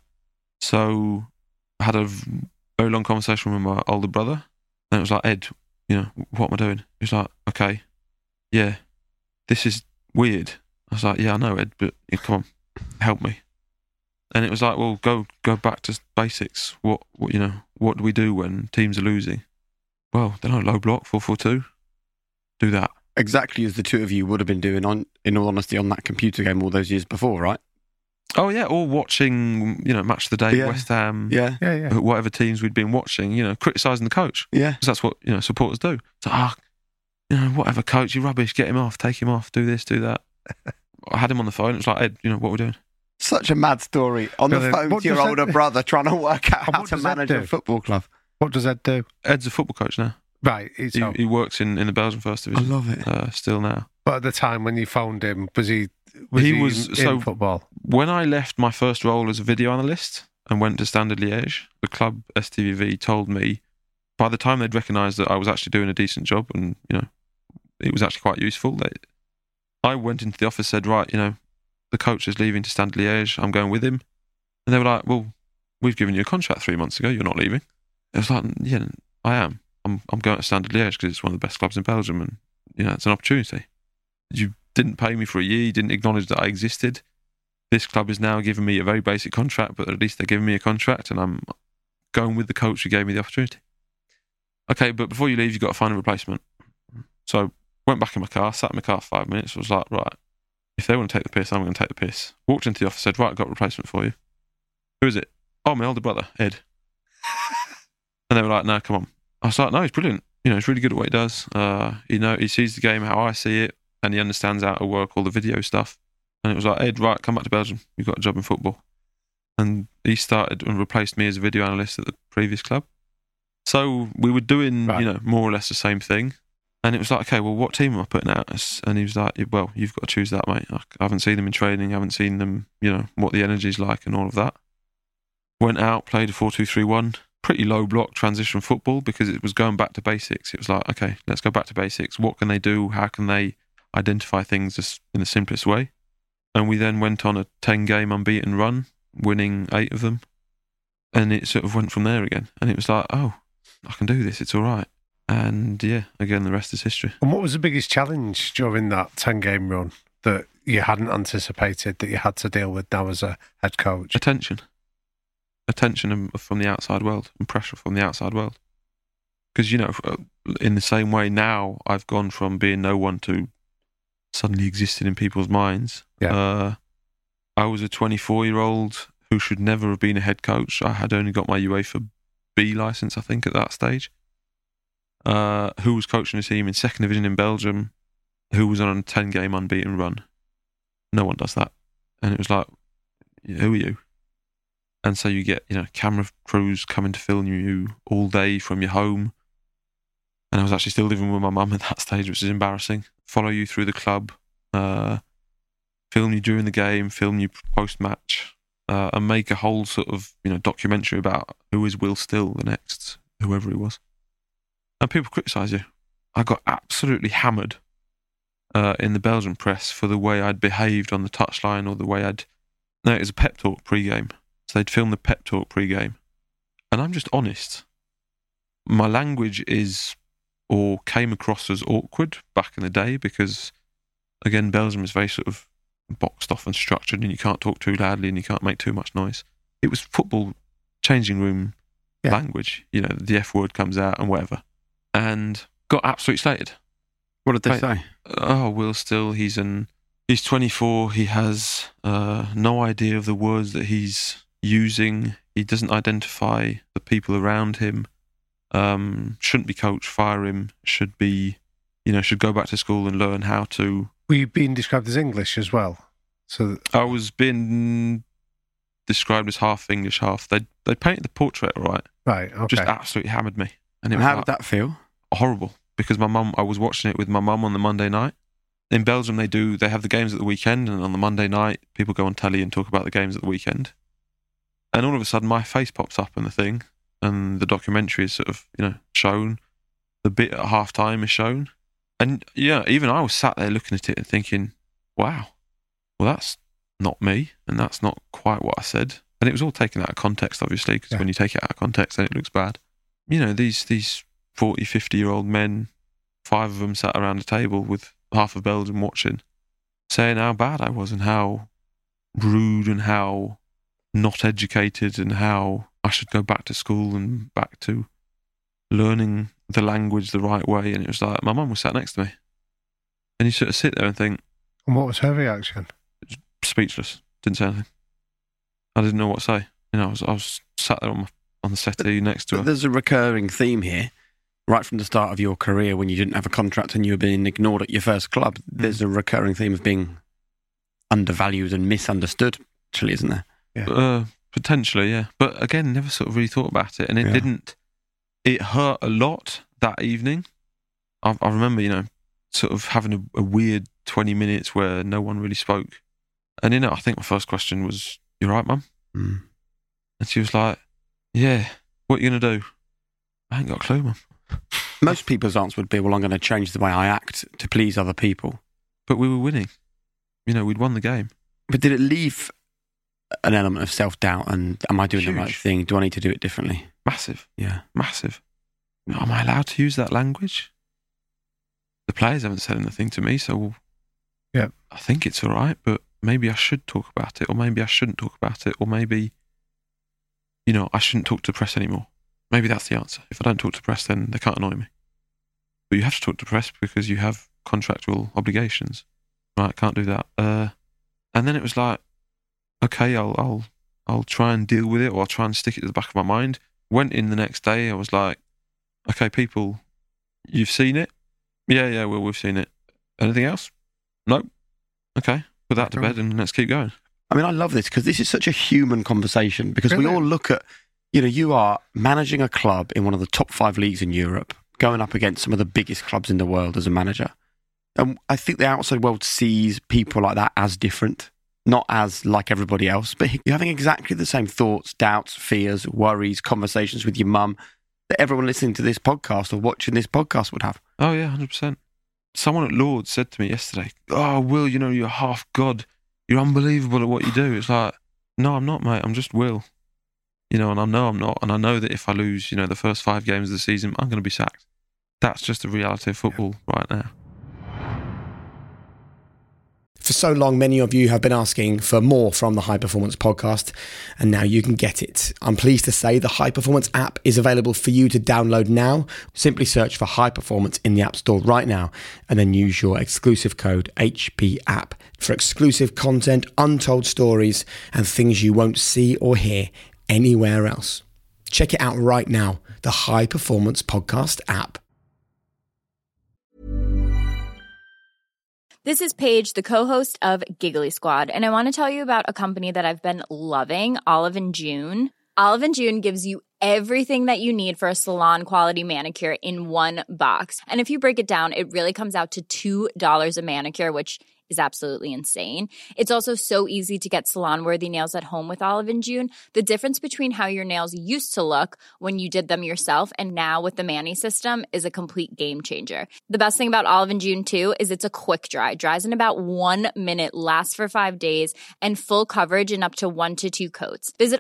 So I had a very long conversation with my older brother, and it was like, Ed, what am I doing? He was like, okay, yeah, this is weird. I was like, yeah, I know, Ed, but come on, help me. And it was like, well, go back to basics. What do we do when teams are losing? Well, they don't low block, 4-4-2. Do that. Exactly as the two of you would have been doing, in all honesty, on that computer game all those years before, right? Oh, yeah, or watching, Match of the Day, West Ham, whatever teams we'd been watching, criticising the coach. Yeah. Because that's what, supporters do. It's like, whatever, coach, you're rubbish, get him off, take him off, do this, do that. I had him on the phone, it was like, Ed, what we're doing. Such a mad story. On the phone to your older brother, trying to work out how to manage a football club. What does Ed do? Ed's a football coach now. Right. He works in the Belgian First Division. I love it. Still now. But at the time when you phoned him, was he in football? When I left my first role as a video analyst and went to Standard Liège, the club STVV told me by the time they'd recognised that I was actually doing a decent job and, it was actually quite useful, I went into the office, said, right, the coach is leaving to Standard Liège, I'm going with him. And they were like, well, we've given you a contract 3 months ago, you're not leaving. It was like, yeah, I am. I'm going to Standard Liège because it's one of the best clubs in Belgium and, it's an opportunity. You didn't pay me for a year, you didn't acknowledge that I existed. This club is now giving me a very basic contract, but at least they're giving me a contract and I'm going with the coach who gave me the opportunity. Okay, but before you leave, you've got to find a replacement. So went back in my car, sat in my car for 5 minutes, was like, right, if they want to take the piss, I'm going to take the piss. Walked into the office, said, right, I've got a replacement for you. Who is it? Oh, my older brother, Ed. And they were like, no, come on. I was like, no, he's brilliant. He's really good at what he does. He sees the game how I see it, and he understands how to work all the video stuff. And it was like, Ed, right, come back to Belgium. You've got a job in football. And he started and replaced me as a video analyst at the previous club. So we were doing, more or less the same thing. And it was like, okay, well, what team am I putting out? And he was like, well, you've got to choose that, mate. I haven't seen them in training. I haven't seen them, what the energy's like and all of that. Went out, played a 4-2-3-1. Pretty low block transition football because it was going back to basics. It was like, okay, let's go back to basics. What can they do? How can they identify things just in the simplest way? And we then went on a 10-game unbeaten run, winning 8 of them. And it sort of went from there again. And it was like, oh, I can do this. It's all right. And yeah, again, the rest is history. And what was the biggest challenge during that 10-game run that you hadn't anticipated that you had to deal with now as a head coach? Attention from the outside world and pressure from the outside world. Because, in the same way now, I've gone from being no one to suddenly existing in people's minds. Yeah. I was a 24-year-old who should never have been a head coach. I had only got my UEFA B licence, I think, at that stage. Who was coaching a team in 2nd Division in Belgium, who was on a 10-game unbeaten run. No one does that. And it was like, who are you? And so you get, camera crews coming to film you all day from your home. And I was actually still living with my mum at that stage, which is embarrassing. Follow you through the club, film you during the game, film you post-match, and make a whole sort of, documentary about who is Will Still, the next, whoever he was. And people criticise you. I got absolutely hammered in the Belgian press for the way I'd behaved on the touchline or the way it was a pep talk pre-game. So they'd film the pep talk pre-game. And I'm just honest. My language came across as awkward back in the day because, again, Belgium is very sort of boxed off and structured and you can't talk too loudly and you can't make too much noise. It was football changing room language. The F word comes out and whatever. And got absolutely slated. What did they say? Oh, Will Still, he's 24, he has no idea of the words that he's using. He doesn't identify the people around him. Shouldn't be coached, fire him. Should go back to school and learn how to. Were you being described as English as well? So I was being described as half English, half. They painted the portrait all right. Right, okay. Just absolutely hammered me. And it was how did that feel? Horrible. Because I was watching it with my mum on the Monday night. In Belgium, they have the games at the weekend, and on the Monday night, people go on telly and talk about the games at the weekend. And all of a sudden, my face pops up in the thing, and the documentary is sort of, shown. The bit at half-time is shown. And, even I was sat there looking at it and thinking, wow, well, that's not me, and that's not quite what I said. And it was all taken out of context, obviously, because when you take it out of context, then it looks bad. These 40, 50-year-old men, 5 of them sat around a table with half of Belgium watching, saying how bad I was and how rude and how not educated and how I should go back to school and back to learning the language the right way. And it was like, my mum was sat next to me. And you sort of sit there and think... And what was her reaction? Speechless. Didn't say anything. I didn't know what to say. I was sat there on the settee next to her. There's a recurring theme here. Right from the start of your career, when you didn't have a contract and you were being ignored at your first club, there's a recurring theme of being undervalued and misunderstood, actually, isn't there? Yeah. Potentially, yeah. But again, never sort of really thought about it. And it didn't... It hurt a lot that evening. I remember, sort of having a weird 20 minutes where no one really spoke. And, I think my first question was, "You right, Mum?" Mm. And she was like, "Yeah, what are you going to do?" I ain't got a clue, Mum. Most people's answer would be, well, I'm going to change the way I act to please other people. But we were winning. We'd won the game. But did it leave an element of self-doubt and am I doing the right thing? Do I need to do it differently? Massive. Yeah. Massive. Am I allowed to use that language? The players haven't said anything to me, so yeah, I think it's all right, but maybe I should talk about it, or maybe I shouldn't talk about it, or maybe, I shouldn't talk to the press anymore. Maybe that's the answer. If I don't talk to press, then they can't annoy me. But you have to talk to press because you have contractual obligations. Right, can't do that. And then it was like, okay, I'll try and deal with it, or I'll try and stick it to the back of my mind. Went in the next day, I was like, okay, people, you've seen it? Yeah, well, we've seen it. Anything else? Nope. Okay, put that to bed and let's keep going. I mean, I love this because this is such a human conversation because we all look at, you are managing a club in one of the top 5 leagues in Europe, going up against some of the biggest clubs in the world as a manager. And I think the outside world sees people like that as different, not as like everybody else, but you're having exactly the same thoughts, doubts, fears, worries, conversations with your mum that everyone listening to this podcast or watching this podcast would have. Oh, yeah, 100%. Someone at Lord's said to me yesterday, "Oh, Will, you're half God. You're unbelievable at what you do." It's like, no, I'm not, mate. I'm just Will. And I know I'm not. And I know that if I lose, the first 5 games of the season, I'm going to be sacked. That's just the reality of football right now. For so long, many of you have been asking for more from the High Performance podcast, and now you can get it. I'm pleased to say the High Performance app is available for you to download now. Simply search for High Performance in the App Store right now, and then use your exclusive code HPApp for exclusive content, untold stories, and things you won't see or hear anywhere else. Check it out right now, the High Performance podcast app. This is Paige, the co-host of Giggly Squad, and I want to tell you about a company that I've been loving, Olive & June. Olive & June gives you everything that you need for a salon-quality manicure in one box. And if you break it down, it really comes out to $2 a manicure, which is absolutely insane. It's also so easy to get salon-worthy nails at home with Olive & June. The difference between how your nails used to look when you did them yourself and now with the Mani system is a complete game changer. The best thing about Olive & June, too, is it's a quick dry. Dries in about 1 minute, lasts for 5 days, and full coverage in up to 1 to 2 coats. Visit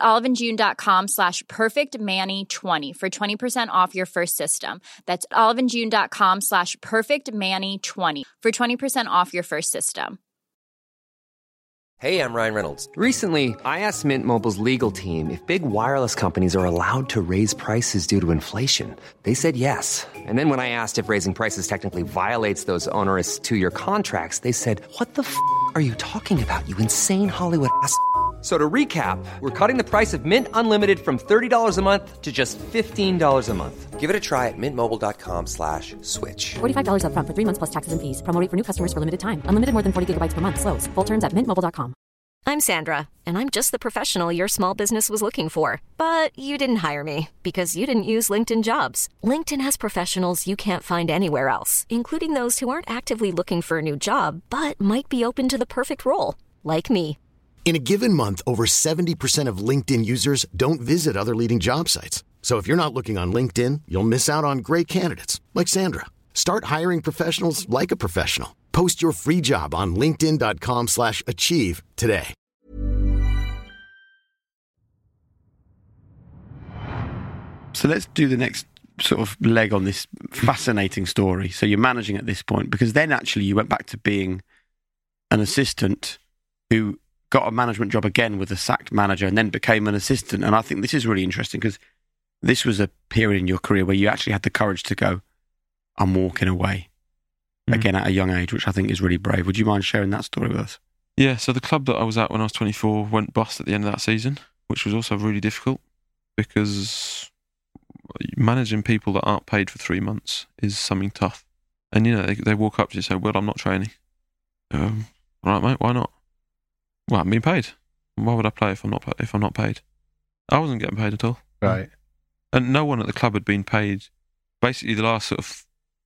oliveandjune.com/perfectmani20 for 20% off your first system. That's oliveandjune.com/perfectmani20 for 20% off your first system. Hey, I'm Ryan Reynolds. Recently, I asked Mint Mobile's legal team if big wireless companies are allowed to raise prices due to inflation. They said yes. And then when I asked if raising prices technically violates those onerous 2-year contracts, they said, "What the f*** are you talking about, you insane Hollywood ass?" So to recap, we're cutting the price of Mint Unlimited from $30 a month to just $15 a month. Give it a try at mintmobile.com/switch. $45 up front for 3 months plus taxes and fees. Promo rate for new customers for limited time. Unlimited more than 40 gigabytes per month. Slows full terms at mintmobile.com. I'm Sandra, and I'm just the professional your small business was looking for. But you didn't hire me because you didn't use LinkedIn Jobs. LinkedIn has professionals you can't find anywhere else, including those who aren't actively looking for a new job, but might be open to the perfect role, like me. In a given month, over 70% of LinkedIn users don't visit other leading job sites. So if you're not looking on LinkedIn, you'll miss out on great candidates like Sandra. Start hiring professionals like a professional. Post your free job on linkedin.com/achieve today. So let's do the next sort of leg on this fascinating story. So you're managing at this point, because then actually you went back to being an assistant who got a management job again with a sacked manager and then became an assistant. And I think this is really interesting because this was a period in your career where you actually had the courage to go, "I'm walking away," again at a young age, which I think is really brave. Would you mind sharing that story with us? Yeah, so the club that I was at when I was 24 went bust at the end of that season, which was also really difficult because managing people that aren't paid for 3 months is something tough. And, you know, they walk up to you and say, "Well, I'm not training." All right, mate, why not? Well, I'm being paid. Why would I play if I'm not paid? I wasn't getting paid at all. Right. And no one at the club had been paid. Basically, the last sort of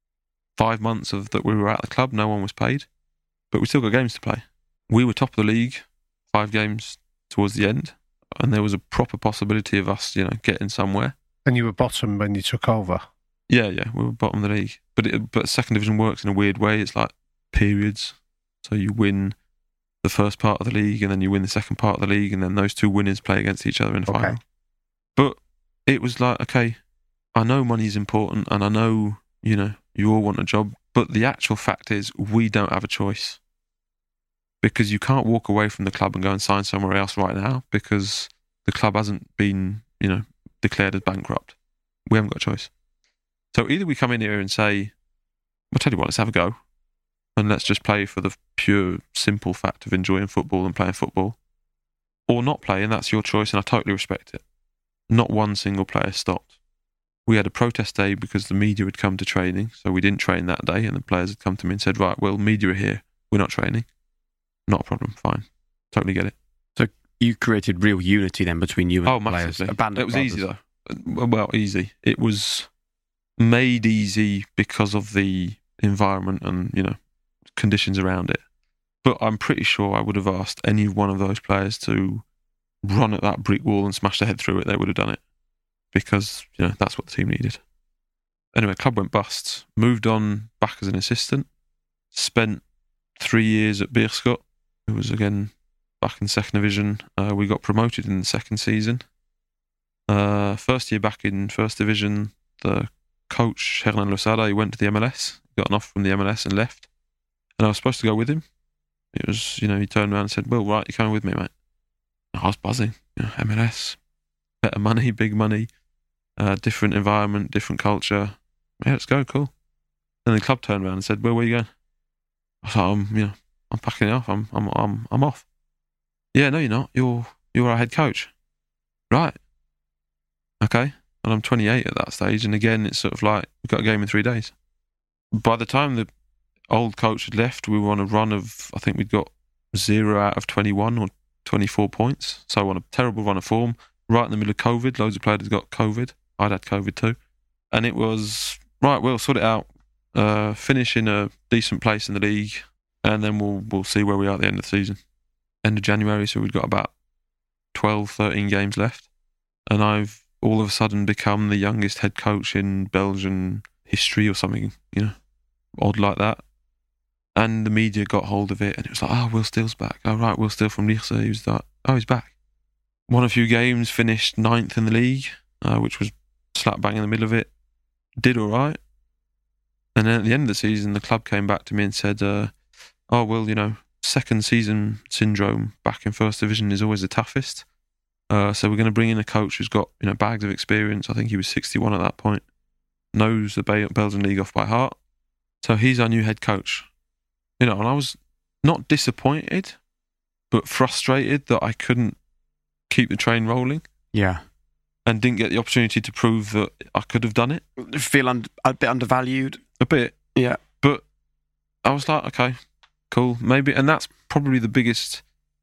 5 months that we were at the club, no one was paid. But we still got games to play. We were top of the league 5 games towards the end, and there was a proper possibility of us, getting somewhere. And you were bottom when you took over? Yeah, we were bottom of the league. But second division works in a weird way. It's like periods. So you win the first part of the league, and then you win the second part of the league, and then those 2 winners play against each other in the final. But it was like, okay, I know money's important, and I know, you all want a job, but the actual fact is we don't have a choice. Because you can't walk away from the club and go and sign somewhere else right now because the club hasn't been, declared as bankrupt. We haven't got a choice. So either we come in here and say, "I'll tell you what, let's have a go. And let's just play for the pure, simple fact of enjoying football and playing football." Or not play, and that's your choice, and I totally respect it. Not one single player stopped. We had a protest day because the media had come to training, so we didn't train that day, and the players had come to me and said, "Right, well, media are here. We're not training." Not a problem, fine. Totally get it. So you created real unity then between you and the players? Massively. It was easy, though. Well, easy. It was made easy because of the environment and, conditions around it. But I'm pretty sure I would have asked any one of those players to run at that brick wall and smash their head through it. They would have done it because, that's what the team needed. Anyway, club went bust. Moved on back as an assistant. Spent 3 years at Beerschot. It was, again, back in second division. We got promoted in the second season. First year back in first division, the coach, Hernan Losada, he went to the MLS, got an offer from the MLS and left. And I was supposed to go with him. It was, he turned around and said, "Well, right, you're coming with me, mate." And I was buzzing. MLS, better money, big money, different environment, different culture. Yeah, let's go, cool. And the club turned around and said, "Well, where are you going?" I was like, I'm packing it off. I'm off. "Yeah, no, you're not. You're our head coach." "Right. Okay." And I'm 28 at that stage. And again, it's sort of like, we've got a game in 3 days. By the time old coach had left. We were on a run of, I think we'd got 0 out of 21 or 24 points. So on a terrible run of form, right in the middle of COVID. Loads of players had got COVID. I'd had COVID too. And it was, right, we'll sort it out. Finish in a decent place in the league, and then we'll see where we are at the end of the season. End of January, so we've got about 12, 13 games left. And I've all of a sudden become the youngest head coach in Belgian history or something, odd like that. And the media got hold of it, and it was like, oh, Will Steele's back. Oh, right, Will Steele from Lierse. He was like, oh, he's back. Won a few games, finished 9th in the league, which was slap bang in the middle of it. Did all right. And then at the end of the season, the club came back to me and said, oh, well, second season syndrome back in First Division is always the toughest. So we're going to bring in a coach who's got, bags of experience. I think he was 61 at that point. Knows the Belgian league off by heart. So he's our new head coach. And I was not disappointed, but frustrated that I couldn't keep the train rolling. Yeah. And didn't get the opportunity to prove that I could have done it. Feel a bit undervalued? A bit. Yeah. But I was like, okay, cool, maybe. And that's probably the biggest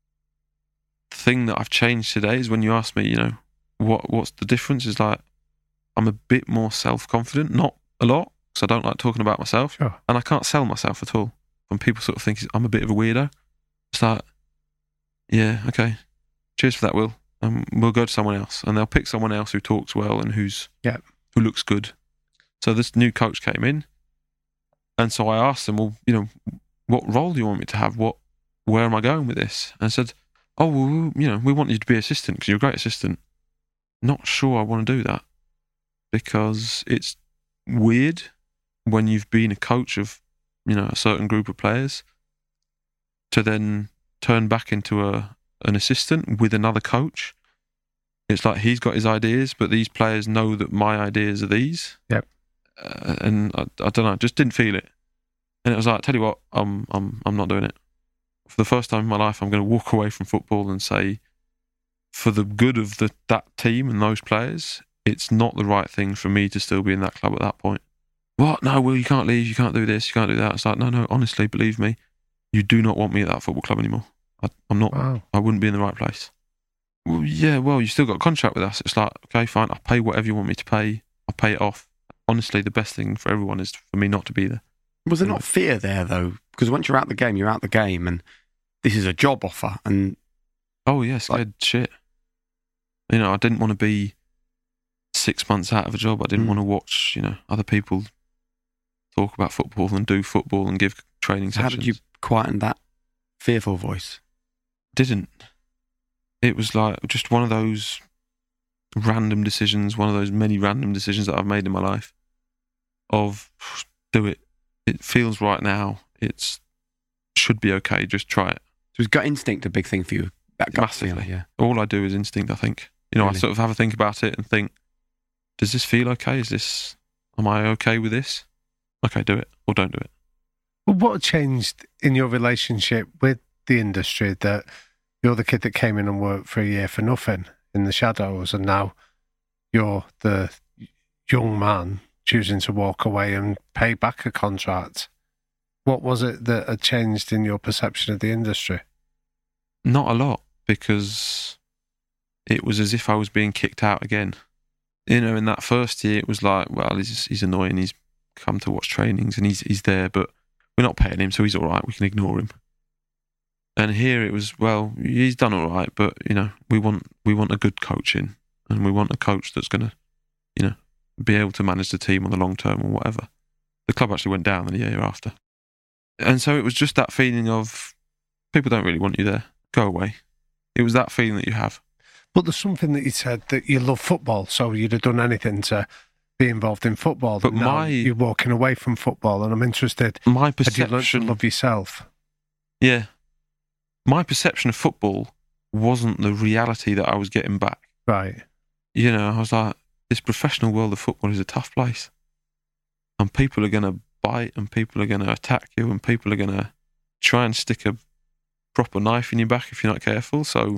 thing that I've changed today is when you ask me, what's the difference, is like, I'm a bit more self-confident, not a lot, because I don't like talking about myself. Sure. And I can't sell myself at all. When people sort of think I'm a bit of a weirdo, it's like, yeah, okay, cheers for that, Will. We'll go to someone else, and they'll pick someone else who talks well and who looks good. So this new coach came in, and so I asked them, well, what role do you want me to have? Where am I going with this? And I said, oh, well, we want you to be assistant because you're a great assistant. Not sure I want to do that because it's weird when you've been a coach of, a certain group of players to then turn back into an assistant with another coach. It's like he's got his ideas, but these players know that my ideas are these. Yep. And I don't know, just didn't feel it. And it was like, tell you what, I'm not doing it. For the first time in my life, I'm going to walk away from football and say, for the good of that team and those players, it's not the right thing for me to still be in that club at that point. What? No, Will, you can't leave, you can't do this, you can't do that. It's like, no, honestly, believe me, you do not want me at that football club anymore. I'm not, wow. I wouldn't be in the right place. Well, yeah, well, you still got a contract with us. It's like, okay, fine, I'll pay whatever you want me to pay. I'll pay it off. Honestly, the best thing for everyone is for me not to be there. Was there not fear there, though? Because once you're out the game, and this is a job offer. And oh, yeah, scared shit. I didn't want to be 6 months out of a job. I didn't want to watch, other people talk about football and do football and give training sessions. How did you quieten that fearful voice? Didn't. It was like just one of those random decisions, one of those many random decisions that I've made in my life of do it. It feels right now. It should be okay. Just try it. So is gut instinct a big thing for you? That gut massively. Feeling, yeah. All I do is instinct, I think. Really? I sort of have a think about it and think, does this feel okay? Am I okay with this? Okay, do it or don't do it. Well, what changed in your relationship with the industry that you're the kid that came in and worked for a year for nothing in the shadows, and now you're the young man choosing to walk away and pay back a contract? What was it that had changed in your perception of the industry? Not a lot, because it was as if I was being kicked out again. In that first year, it was like, well, he's annoying. He's come to watch trainings and he's there, but we're not paying him, so he's all right. We can ignore him. And here it was, well, he's done all right, but we want a good coach in, and we want a coach that's going to, be able to manage the team on the long term or whatever. The club actually went down the year after, and so it was just that feeling of people don't really want you there. Go away. It was that feeling that you have. But there's something that you said that you love football, so you'd have done anything to be involved in football. But now you're walking away from football, and I'm interested. My perception, had you learned to love yourself? Yeah. My perception of football wasn't the reality that I was getting back. Right. I was like, this professional world of football is a tough place. And people are going to bite, and people are going to attack you, and people are going to try and stick a proper knife in your back if you're not careful. So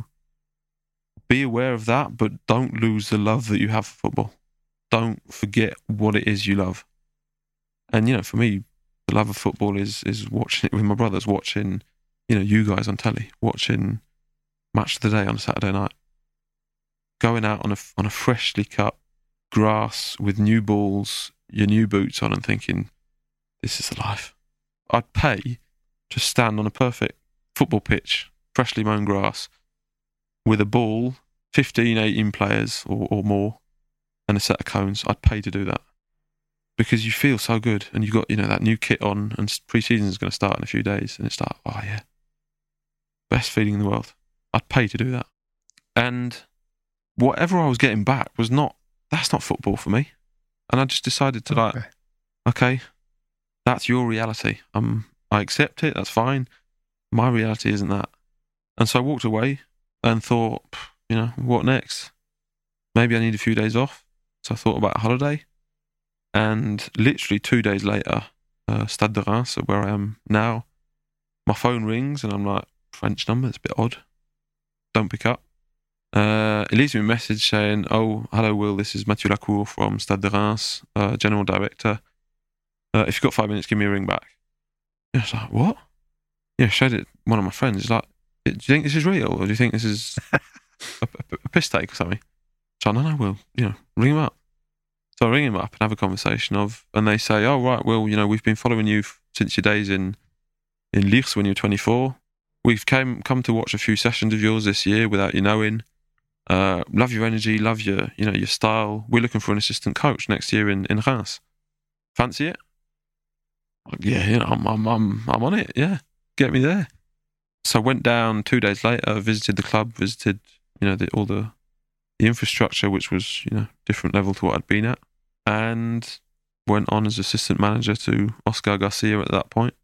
be aware of that, but don't lose the love that you have for football. Don't forget what it is you love. And, for me, the love of football is watching it with my brothers, watching, you guys on telly, watching Match of the Day on a Saturday night, going out on a freshly cut grass with new balls, your new boots on, and thinking, this is the life. I'd pay to stand on a perfect football pitch, freshly mown grass, with a ball, 15, 18 players or more, and a set of cones. I'd pay to do that. Because you feel so good, and you've got, that new kit on, and pre-season is going to start in a few days, and it's like, oh yeah, best feeling in the world. I'd pay to do that. And whatever I was getting back that's not football for me. And I just decided to okay, that's your reality. I accept it, that's fine. My reality isn't that. And so I walked away and thought, what next? Maybe I need a few days off. So I thought about a holiday. And literally 2 days later, Stade de Reims, where I am now, my phone rings and I'm like, French number, it's a bit odd. Don't pick up. It leaves me a message saying, oh, hello Will, this is Mathieu Lacour from Stade de Reims, General Director. If you've got 5 minutes, give me a ring back. I was like, what? Yeah, showed it one of my friends. He's like, do you think this is real? Or do you think this is a piss take or something? So no, Will, ring him up. So I ring him up and have a conversation and they say, oh, right, Will, we've been following you since your days in Lierse when you were 24. We've come to watch a few sessions of yours this year without you knowing. Love your energy, love your style. We're looking for an assistant coach next year in Reims. Fancy it? Yeah, I'm on it. Yeah, get me there. So I went down 2 days later, visited the club, visited all the infrastructure, which was different level to what I'd been at, and went on as assistant manager to Oscar Garcia at that point,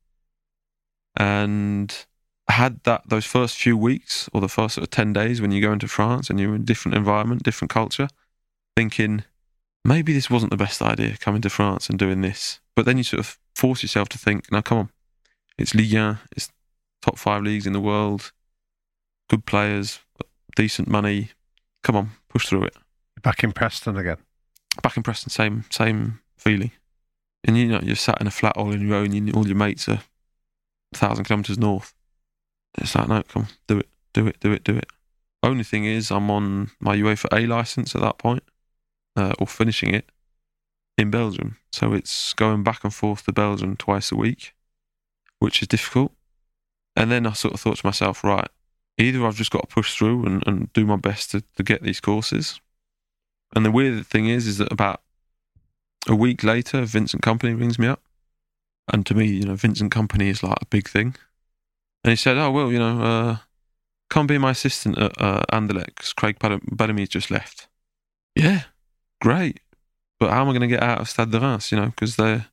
and had those first few weeks or the first sort of 10 days when you go into France and you're in a different environment, different culture, thinking maybe this wasn't the best idea coming to France and doing this. But then you sort of force yourself to think, now come on, it's Ligue 1, it's top 5 leagues in the world, good players, decent money, come on, push through it. Back in Preston again. Back in Preston, same feeling. And you're sat in a flat all on your own, all your mates are 1,000 kilometres north. It's like, no, come on, do it. Only thing is, I'm on my UEFA A licence at that point, or finishing it, in Belgium. So it's going back and forth to Belgium twice a week, which is difficult. And then I sort of thought to myself, right, either I've just got to push through and do my best to get these courses. And the weird thing is that about a week later, Vincent Kompany rings me up. And to me, Vincent Kompany is like a big thing. And he said, oh, well, come be my assistant at Anderlecht because Craig Bellamy's just left. Yeah, great. But how am I going to get out of Stade de Reims, because I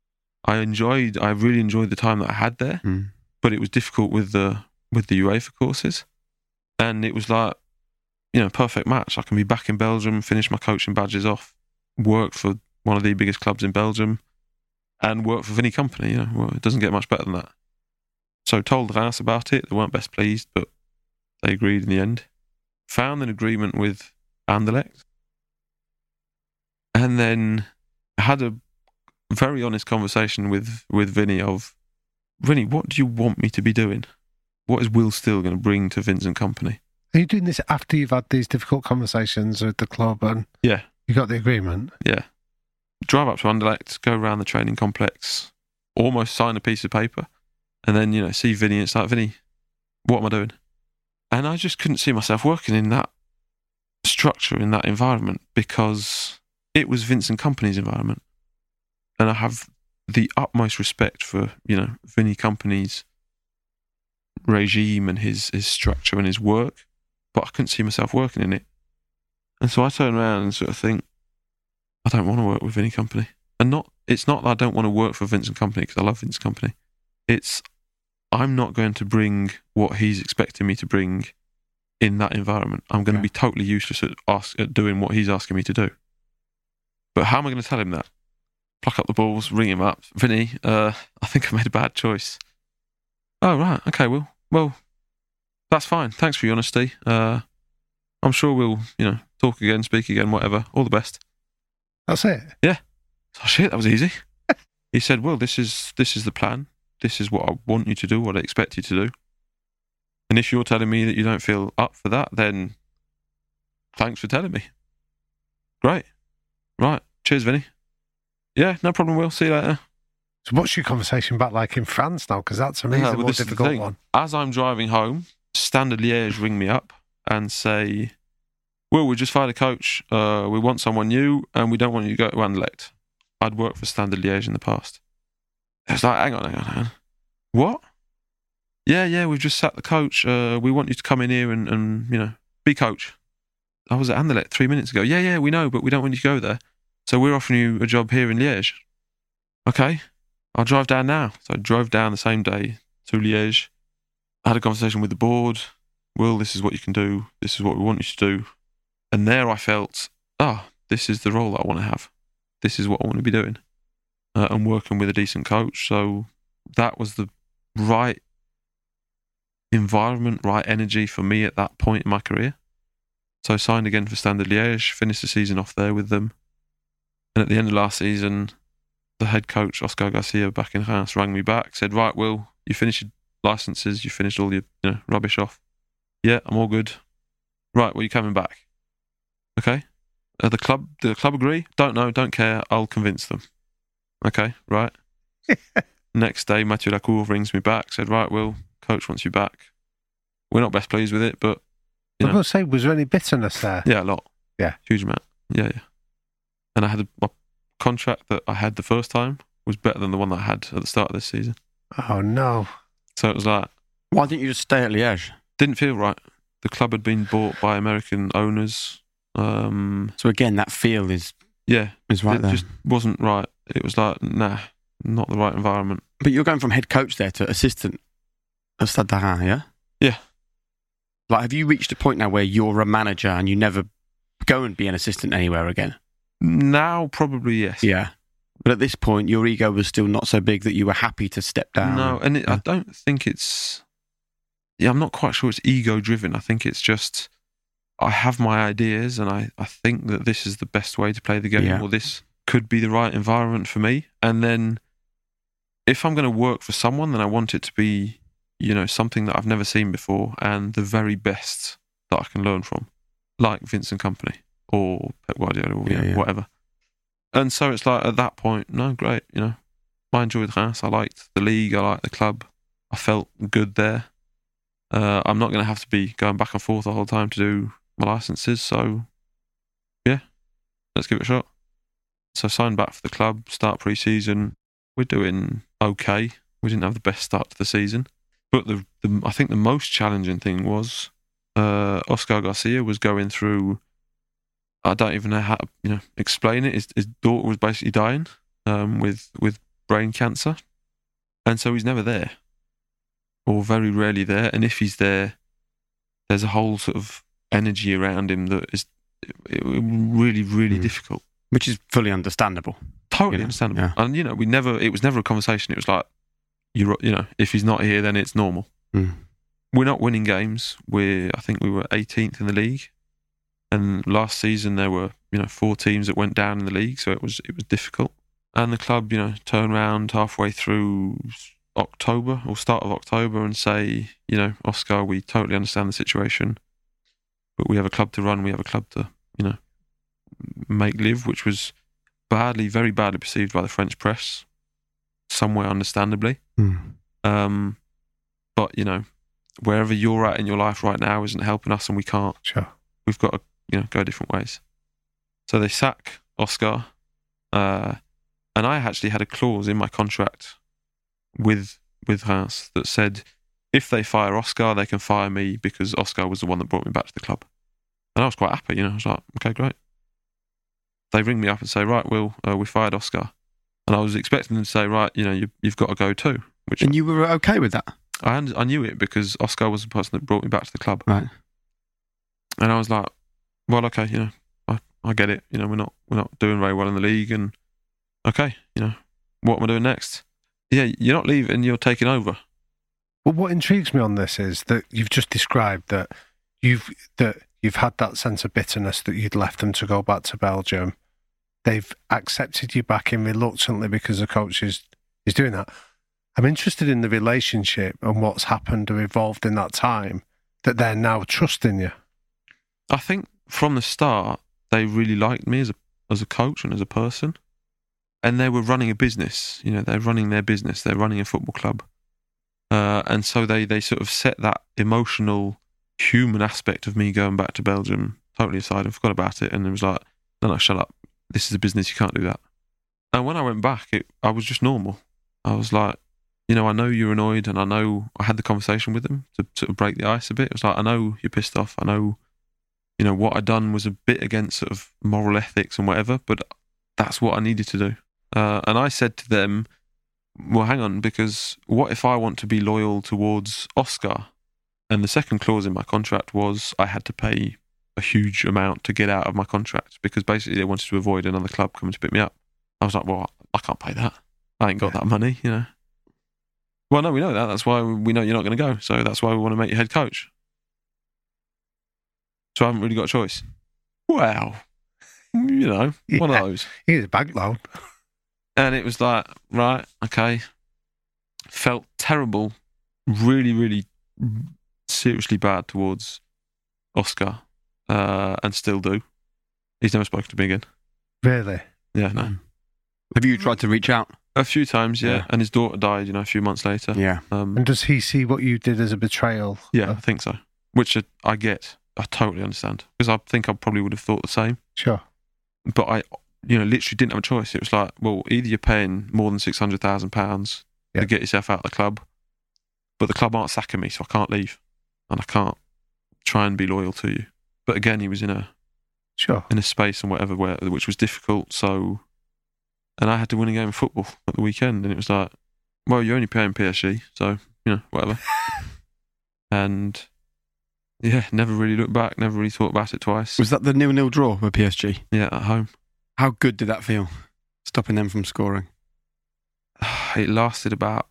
really enjoyed the time that I had there, but it was difficult with the UEFA courses. And it was like, perfect match. I can be back in Belgium, finish my coaching badges off, work for one of the biggest clubs in Belgium, and work for Vinny Kompany. Well, it doesn't get much better than that. So told Reims about it. They weren't best pleased, but they agreed in the end. Found an agreement with Anderlecht. And then had a very honest conversation with Vinny of, Vinny, what do you want me to be doing? What is Will Still going to bring to Vincent Kompany? Are you doing this after you've had these difficult conversations with the club and you got the agreement? Yeah. Drive up to Anderlecht, go around the training complex, almost sign a piece of paper, and then, see Vinny and it's like, Vinny, what am I doing? And I just couldn't see myself working in that structure, in that environment, because it was Vincent Kompany's environment. And I have the utmost respect for, Vinny Kompany's regime and his structure and his work, but I couldn't see myself working in it. And so I turn around and sort of think, I don't want to work with Vinny Kompany. And it's not that I don't want to work for Vincent Kompany because I love Vincent Kompany. It's, I'm not going to bring what he's expecting me to bring in that environment. I'm going to be totally useless at doing what he's asking me to do. But how am I going to tell him that? Pluck up the balls, ring him up. Vinny, I think I made a bad choice. Oh, right. Okay, well, that's fine. Thanks for your honesty. I'm sure we'll, talk again, speak again, whatever. All the best. That's it? Yeah. Oh, shit, that was easy. He said, well, this is the plan. This is what I want you to do, what I expect you to do. And if you're telling me that you don't feel up for that, then thanks for telling me. Great. Right. Cheers, Vinny. Yeah, no problem, Will. See you later. So what's your conversation back like in France now? Because that's the more difficult one. As I'm driving home, Standard Liège ring me up and say, Will, we just fired a coach. We want someone new and we don't want you to go to Anderlecht. I'd worked for Standard Liège in the past. I was like, hang on. What? Yeah, we've just sacked the coach. We want you to come in here and be coach. I was at Anderlecht 3 minutes ago. Yeah, we know, but we don't want you to go there. So we're offering you a job here in Liège. Okay, I'll drive down now. So I drove down the same day to Liège. I had a conversation with the board. Will, this is what you can do. This is what we want you to do. And there I felt, this is the role that I want to have. This is what I want to be doing. And working with a decent coach. So that was the right environment, right energy for me at that point in my career. So I signed again for Standard Liège, finished the season off there with them. And at the end of last season, the head coach, Oscar Garcia, back in Reims, rang me back, said, right, Will, you finished your licenses, you finished all your rubbish off. Yeah, I'm all good. Right, well, you're coming back. Okay. The club agree? Don't know, don't care, I'll convince them. Okay, right. Next day, Mathieu Lacour rings me back, said, right, Will, coach wants you back. We're not best pleased with it, but I was going to say, was there any bitterness there? Yeah, a lot. Yeah. Huge amount. Yeah. And I had my contract that I had the first time was better than the one that I had at the start of this season. Oh, no. So it was like... Why didn't you just stay at Liège? Didn't feel right. The club had been bought by American owners. So again, that feel is right there. It just wasn't right. It was like, nah, not the right environment. But you're going from head coach there to assistant at Stade de Reims, yeah? Yeah. Like, have you reached a point now where you're a manager and you never go and be an assistant anywhere again? Now, probably yes. Yeah. But at this point, your ego was still not so big that you were happy to step down. No, and I don't think it's... Yeah, I'm not quite sure it's ego-driven. I think it's just... I have my ideas and I think that this is the best way to play the game, or this could be the right environment for me. And then if I'm going to work for someone, then I want it to be, something that I've never seen before and the very best that I can learn from, like Vincent Kompany or Pep Guardiola or whatever. And so it's like, at that point, no, great, I enjoyed Reims. I liked the league. I liked the club. I felt good there. I'm not going to have to be going back and forth the whole time to do my licenses. So, yeah, let's give it a shot. So I signed back for the club, start pre-season. We're doing okay. We didn't have the best start to the season. But I think the most challenging thing was Oscar Garcia was going through, I don't even know how to explain it. His daughter was basically dying with brain cancer. And so he's never there, or very rarely there. And if he's there, there's a whole sort of energy around him that is really, really difficult. Which is fully understandable. Totally understandable. Yeah. And, it was never a conversation. It was like, if he's not here, then it's normal. Mm. We're not winning games. I think we were 18th in the league. And last season there were, 4 teams that went down in the league. So it was difficult. And the club, turn around halfway through October or start of October and say, Oscar, we totally understand the situation, but we have a club to run. We have a club to, make live, which was very badly perceived by the French press, somewhere understandably. Mm. But, wherever you're at in your life right now isn't helping us and we can't. Sure. We've got to, go different ways. So they sack Oscar. And I actually had a clause in my contract with Reims that said, if they fire Oscar, they can fire me because Oscar was the one that brought me back to the club. And I was quite happy, I was like, okay, great. They ring me up and say, right, Will, we fired Oscar. And I was expecting them to say, right, you've got to go too. And you were okay with that? I knew it because Oscar was the person that brought me back to the club. Right. And I was like, well, okay, I get it. We're not doing very well in the league, and okay, what am I doing next? Yeah, you're not leaving, you're taking over. Well, what intrigues me on this is that you've just described that you've had that sense of bitterness that you'd left them to go back to Belgium. they've accepted you back in reluctantly because the coach is doing that. I'm interested in the relationship and what's happened or evolved in that time that they're now trusting you. I think from the start, they really liked me as a coach and as a person. And they were running a business. You know, they're running their business. They're running a football club. And so they sort of set that emotional, human aspect of me going back to Belgium totally aside and forgot about it. And it was like, no, shut up. This is a business. You can't do that. And when I went back, I was just normal. I was like, you know, I know you're annoyed, and I had the conversation with them to sort of break the ice a bit. It was like, I know you're pissed off. I know, you know, what I'd done was a bit against sort of moral ethics and whatever, but that's what I needed to do. And I said to them, well, hang on, because what if I want to be loyal towards Oscar? And the second clause in my contract was I had to pay a huge amount to get out of my contract, because basically they wanted to avoid another club coming to pick me up. I was like, well, I can't pay that. I ain't got that money, you know. Well, no, we know that. That's why we know you're not going to go. So that's why we want to make you head coach. So I haven't really got a choice. Well, you know, one of those. He was a bank loan. And it was like, right, okay. Felt terrible, really, really seriously bad towards Oscar, and still do. He's never spoken to me again. Really? Yeah, no. Have you tried to reach out? A few times, yeah. And his daughter died, you know, a few months later. Yeah. And does he see what you did as a betrayal? Yeah, I think so. Which I get. I totally understand. Because I think I probably would have thought the same. Sure. But I, you know, literally didn't have a choice. It was like, well, either you're paying more than £600,000 to get yourself out of the club, but the club aren't sacking me, so I can't leave. And I can't try and be loyal to you. But again, he was in a space and whatever, which was difficult, so... And I had to win a game of football at the weekend, and it was like, well, you're only paying PSG, so, you know, whatever. And, yeah, never really looked back, never really thought about it twice. Was that the 0-0 draw with PSG? Yeah, at home. How good did that feel, stopping them from scoring? It lasted about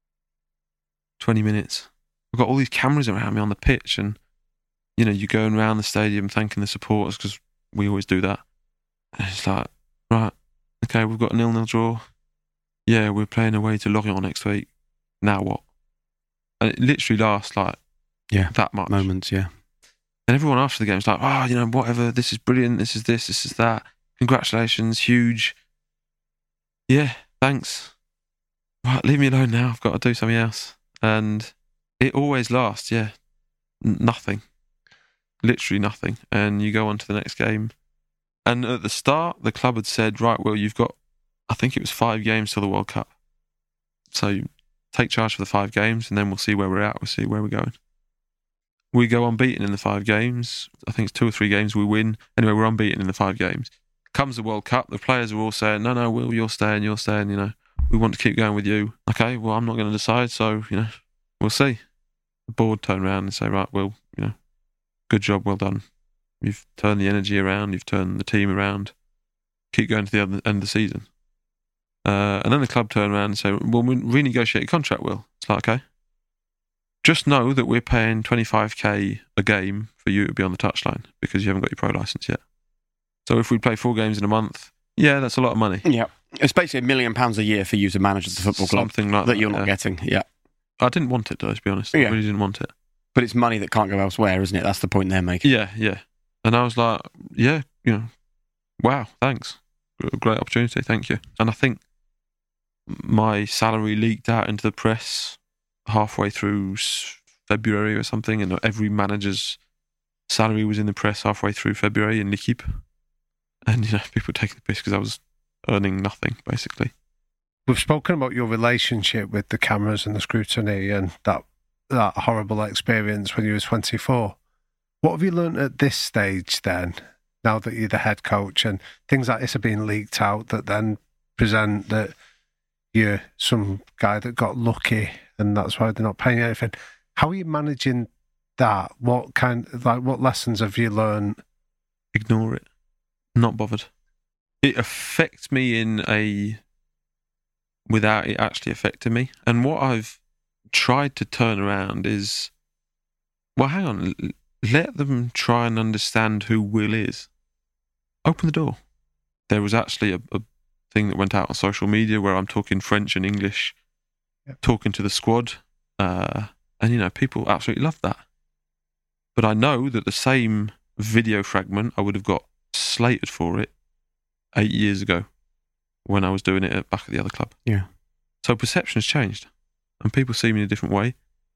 20 minutes. I've got all these cameras around me on the pitch, and, you know, you're going around the stadium thanking the supporters, because we always do that. And it's like, right. Okay, we've got a 0-0 draw. Yeah, we're playing away to Lorient next week. Now what? And it literally lasts like that much. Moments, yeah. And everyone after the game is like, oh, you know, whatever, this is brilliant, this is that. Congratulations, huge. Yeah, thanks. Right, leave me alone now. I've got to do something else. And it always lasts, yeah. Nothing. Literally nothing. And you go on to the next game. And at the start, the club had said, right, well, you've got, I think it was 5 games till the World Cup. So you take charge for the 5 games, and then we'll see where we're at. We'll see where we're going. We go unbeaten in the 5 games. I think it's 2 or 3 games we win. Anyway, we're unbeaten in the 5 games. Comes the World Cup, the players are all saying, no, Will, you're staying, you know. We want to keep going with you. Okay, well, I'm not going to decide, so, you know, we'll see. The board turn around and say, right, Will, you know, good job, well done. You've turned the energy around. You've turned the team around. Keep going to the end of the season. And then the club turn around and say, well, we renegotiate your contract, Will. It's like, okay. Just know that we're paying 25k a game for you to be on the touchline because you haven't got your pro licence yet. So if we play 4 games in a month, yeah, that's a lot of money. Yeah. It's basically £1 million a year for you to manage the football club. Something like that. You're not getting, yeah. I didn't want it, though, to be honest. I really didn't want it. But it's money that can't go elsewhere, isn't it? That's the point they're making. Yeah. And I was like, yeah, you know, wow, thanks. Great opportunity, thank you. And I think my salary leaked out into the press halfway through February or something, and every manager's salary was in the press halfway through February in L'Équipe. And, you know, people were taking the piss because I was earning nothing, basically. We've spoken about your relationship with the cameras and the scrutiny and that horrible experience when you were 24. What have you learned at this stage then, now that you're the head coach and things like this are being leaked out that then present that you're some guy that got lucky and that's why they're not paying you anything? How are you managing that? What lessons have you learned? Ignore it. Not bothered. It affects me without it actually affecting me. And what I've tried to turn around is, well, hang on, let them try and understand who Will is. Open the door. There was actually a thing that went out on social media where I'm talking French and English, talking to the squad, and people absolutely loved that. But I know that the same video fragment, I would have got slated for it 8 years ago when I was doing it back at the other club. Yeah. So perception has changed, and people see me in a different way,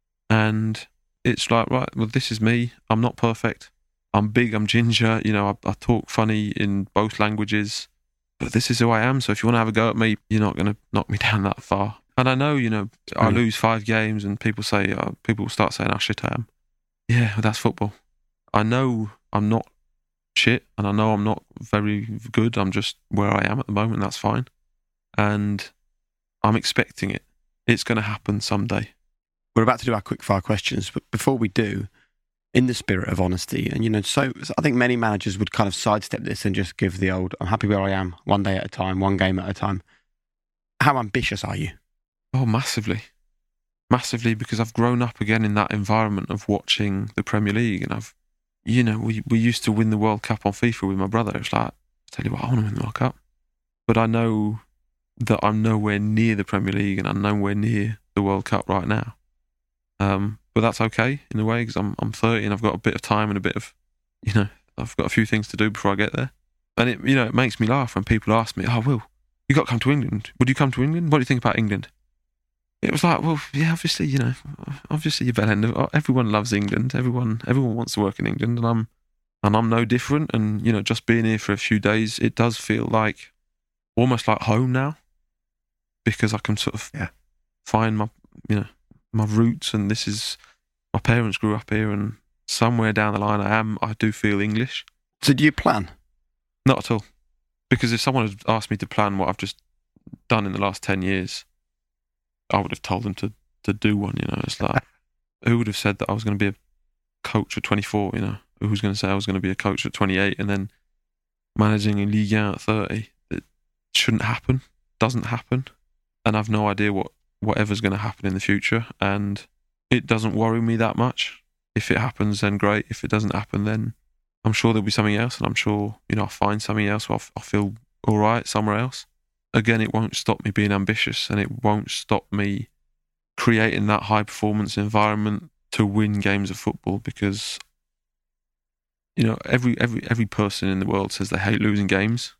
and it's like, right, well, this is me. I'm not perfect. I'm big, I'm ginger, I talk funny in both languages, but this is who I am. So if you want to have a go at me, you're not going to knock me down that far. And I know, I lose 5 games and people start saying how shit I am. Yeah, well, that's football. I know I'm not shit, and I know I'm not very good. I'm just where I am at the moment. That's fine. And I'm expecting it. It's going to happen someday. We're about to do our quickfire questions, but before we do, in the spirit of honesty, and so I think many managers would kind of sidestep this and just give the old, I'm happy where I am, one day at a time, one game at a time. How ambitious are you? Oh, massively. Massively, because I've grown up again in that environment of watching the Premier League, and we used to win the World Cup on FIFA with my brother. It's like, I tell you what, I want to win the World Cup. But I know that I'm nowhere near the Premier League, and I'm nowhere near the World Cup right now. But that's okay in a way, because I'm 30 and I've got a bit of time and a bit of, I've got a few things to do before I get there. And it makes me laugh when people ask me, "Oh, Will, you got to come to England. Would you come to England? What do you think about England?" It was like, well, yeah, obviously, obviously you're better. Everyone loves England. Everyone wants to work in England, and I'm no different. And just being here for a few days, it does feel like almost like home now, because I can sort of find my my roots, and this is, my parents grew up here, and somewhere down the line I do feel English. So do you plan? Not at all. Because if someone had asked me to plan what I've just done in the last 10 years, I would have told them to do one, It's like, who would have said that I was going to be a coach at 24, Who was going to say I was going to be a coach at 28 and then managing in Ligue 1 at 30? It shouldn't happen, doesn't happen, and I've no idea whatever's going to happen in the future, and it doesn't worry me that much. If it happens, then great. If it doesn't happen, then I'm sure there'll be something else, and I'm sure, I'll find something else, or I'll feel all right somewhere else. Again, it won't stop me being ambitious, and it won't stop me creating that high-performance environment to win games of football, because, every person in the world says they hate losing games,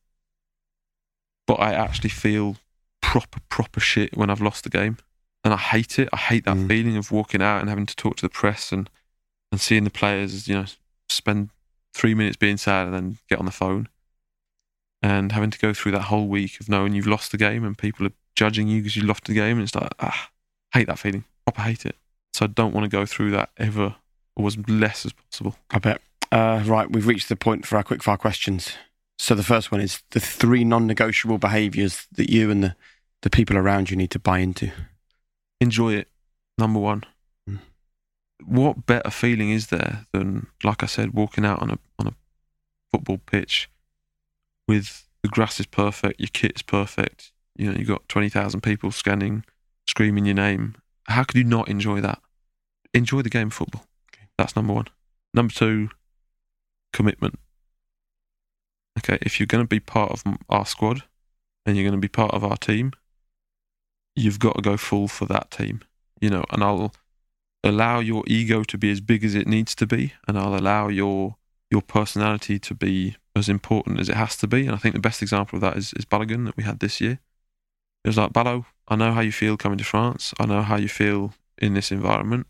but I actually feel proper shit when I've lost the game, and I hate it. I hate that feeling of walking out and having to talk to the press and seeing the players, spend 3 minutes being sad and then get on the phone, and having to go through that whole week of knowing you've lost the game and people are judging you because you lost the game, and it's like, I hate that feeling. Proper hate it. So I don't want to go through that ever, or as less as possible. I bet. Right, we've reached the point for our quickfire questions. So the first one is the 3 non-negotiable behaviours that you and the people around you need to buy into. Enjoy it, number 1. What better feeling is there than, like I said, walking out on a football pitch with the grass is perfect, your kit is perfect, you've got 20,000 people scanning, screaming your name. How could you not enjoy that? Enjoy the game of football. Okay. That's number 1. Number 2, commitment. Okay, if you're going to be part of our squad and you're going to be part of our team, you've got to go full for that team, and I'll allow your ego to be as big as it needs to be, and I'll allow your personality to be as important as it has to be. And I think the best example of that is Balogun that we had this year. It was like, Balo, I know how you feel coming to France. I know how you feel in this environment.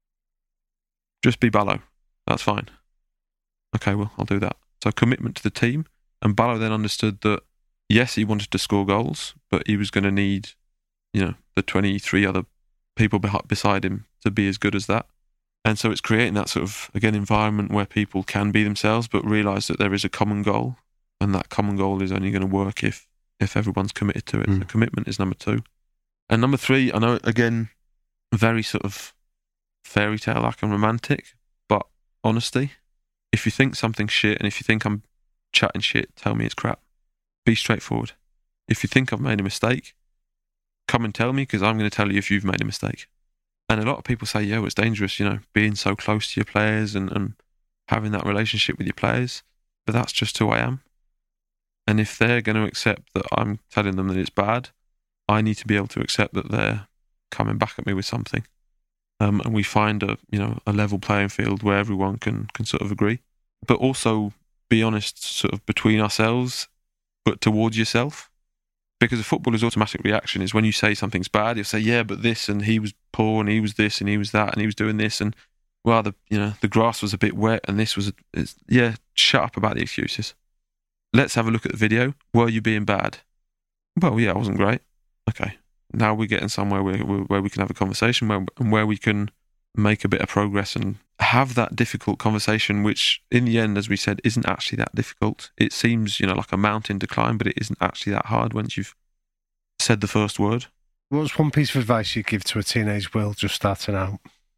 Just be Balo. That's fine. Okay, well, I'll do that. So commitment to the team. And Balo then understood that, yes, he wanted to score goals, but he was going to need, the 23 other people beside him to be as good as that. And so it's creating that sort of, again, environment where people can be themselves, but realise that there is a common goal, and that common goal is only going to work if everyone's committed to it. So commitment is number 2. And number 3, I know, again, very sort of fairy tale-like and romantic, but honesty. If you think something's shit, and if you think I'm chatting shit, tell me it's crap. Be straightforward. If you think I've made a mistake, come and tell me, because I'm going to tell you if you've made a mistake. And a lot of people say, it's dangerous, being so close to your players and having that relationship with your players. But that's just who I am. And if they're going to accept that I'm telling them that it's bad, I need to be able to accept that they're coming back at me with something. And we find a level playing field where everyone can sort of agree, but also be honest sort of between ourselves, but towards yourself. Because a footballer's automatic reaction is when you say something's bad, he'll say, yeah, but this, and he was poor, and he was this, and he was that, and he was doing this, and well, the grass was a bit wet, and this was, shut up about the excuses. Let's have a look at the video. Were you being bad? Well, yeah, I wasn't great. Okay. Now we're getting somewhere where we can have a conversation where we can make a bit of progress and have that difficult conversation, which in the end, as we said, isn't actually that difficult. It seems, like a mountain to climb, but it isn't actually that hard once you've said the first word. What's one piece of advice you give to a teenage Will just starting out?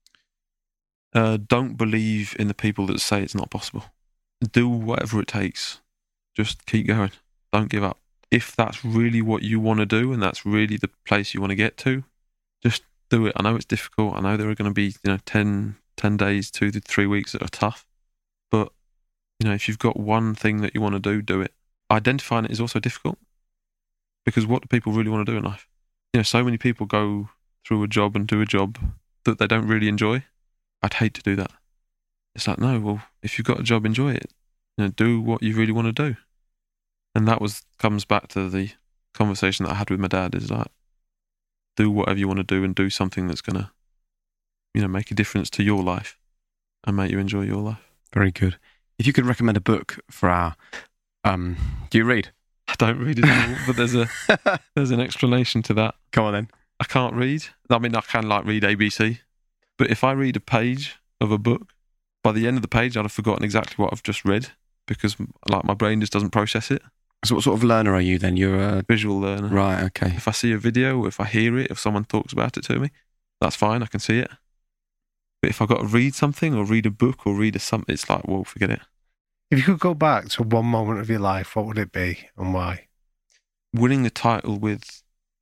Don't believe in the people that say it's not possible. Do whatever it takes. Just keep going. Don't give up. If that's really what you want to do and that's really the place you want to get to, just do it. I know it's difficult. I know there are going to be 10 days, 2 to 3 weeks that are tough. But, if you've got one thing that you want to do it. Identifying it is also difficult, because what do people really want to do in life? So many people go through a job and do a job that they don't really enjoy. I'd hate to do that. It's like, no, well, if you've got a job, enjoy it. Do what you really want to do. And that comes back to the conversation that I had with my dad, is like, do whatever you want to do and do something that's going to, make a difference to your life and make you enjoy your life. Very good. If you could recommend a book for our... do you read? I don't read it all, but there's an explanation to that. Come on then. I can't read. I mean, I can read ABC, but if I read a page of a book, by the end of the page, I'd have forgotten exactly what I've just read, because my brain just doesn't process it. So what sort of learner are you then? You're a visual learner. Right, okay. If I see a video, if I hear it, if someone talks about it to me, that's fine, I can see it. But if I've got to read something or read a book or read something, it's like, well, forget it. If you could go back to one moment of your life, what would it be and why? Winning the title with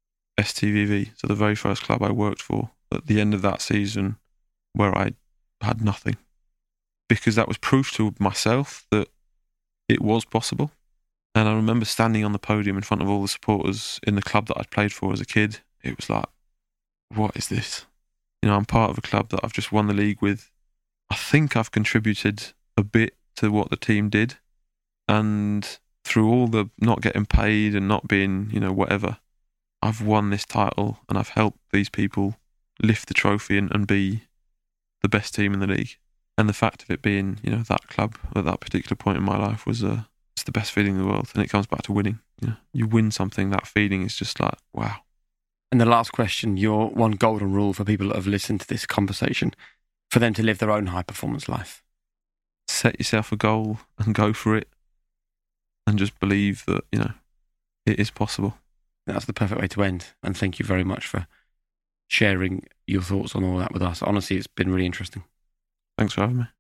STVV, so the very first club I worked for, at the end of that season where I had nothing. Because that was proof to myself that it was possible. And I remember standing on the podium in front of all the supporters in the club that I'd played for as a kid. It was like, what is this? I'm part of a club that I've just won the league with. I think I've contributed a bit to what the team did. And through all the not getting paid and not being, whatever, I've won this title and I've helped these people lift the trophy and be the best team in the league. And the fact of it being, that club at that particular point in my life was it's the best feeling in the world. And it comes back to winning. You win something, that feeling is just like, wow. And the last question, your one golden rule for people that have listened to this conversation, for them to live their own high performance life. Set yourself a goal and go for it. And just believe that, it is possible. That's the perfect way to end. And thank you very much for sharing your thoughts on all that with us. Honestly, it's been really interesting. Thanks for having me.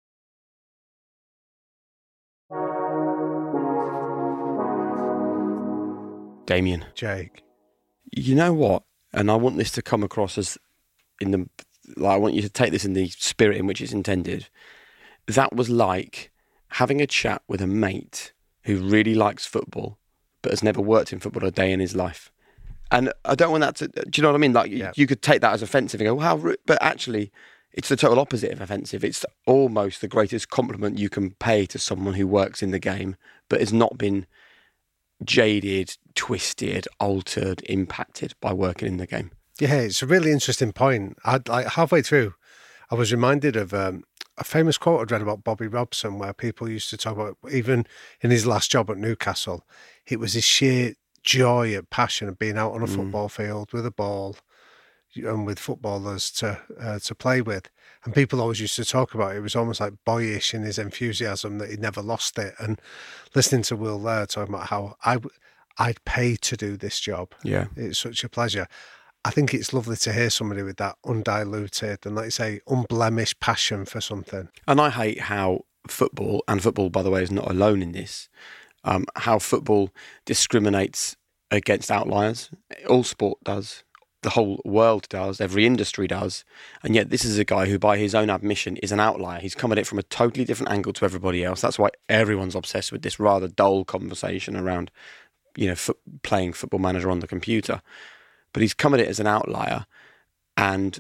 Damien. Jake. You know what? And I want this to come across as I want you to take this in the spirit in which it's intended. That was like having a chat with a mate who really likes football, but has never worked in football a day in his life. And I don't want that to, do you know what I mean? Like, you could take that as offensive and go, well, but actually, it's the total opposite of offensive. It's almost the greatest compliment you can pay to someone who works in the game, but has not been jaded, twisted, altered, impacted by working in the game. Yeah, it's a really interesting point. Halfway through, I was reminded of a famous quote I'd read about Bobby Robson, where people used to talk about, even in his last job at Newcastle, it was his sheer joy and passion of being out on a football field with a ball and with footballers to play with. And people always used to talk about it. It was almost like boyish in his enthusiasm that he never lost it. And listening to Will there talking about how I'd pay to do this job. Yeah. It's such a pleasure. I think it's lovely to hear somebody with that undiluted and, like you say, unblemished passion for something. And I hate how football, and football, by the way, is not alone in this, how football discriminates against outliers. All sport does. the whole world does, every industry does, and yet this is a guy who, by his own admission, is an outlier. He's come at it from a totally different angle to everybody else. That's why everyone's obsessed with this rather dull conversation around, playing Football Manager on the computer. But he's come at it as an outlier, and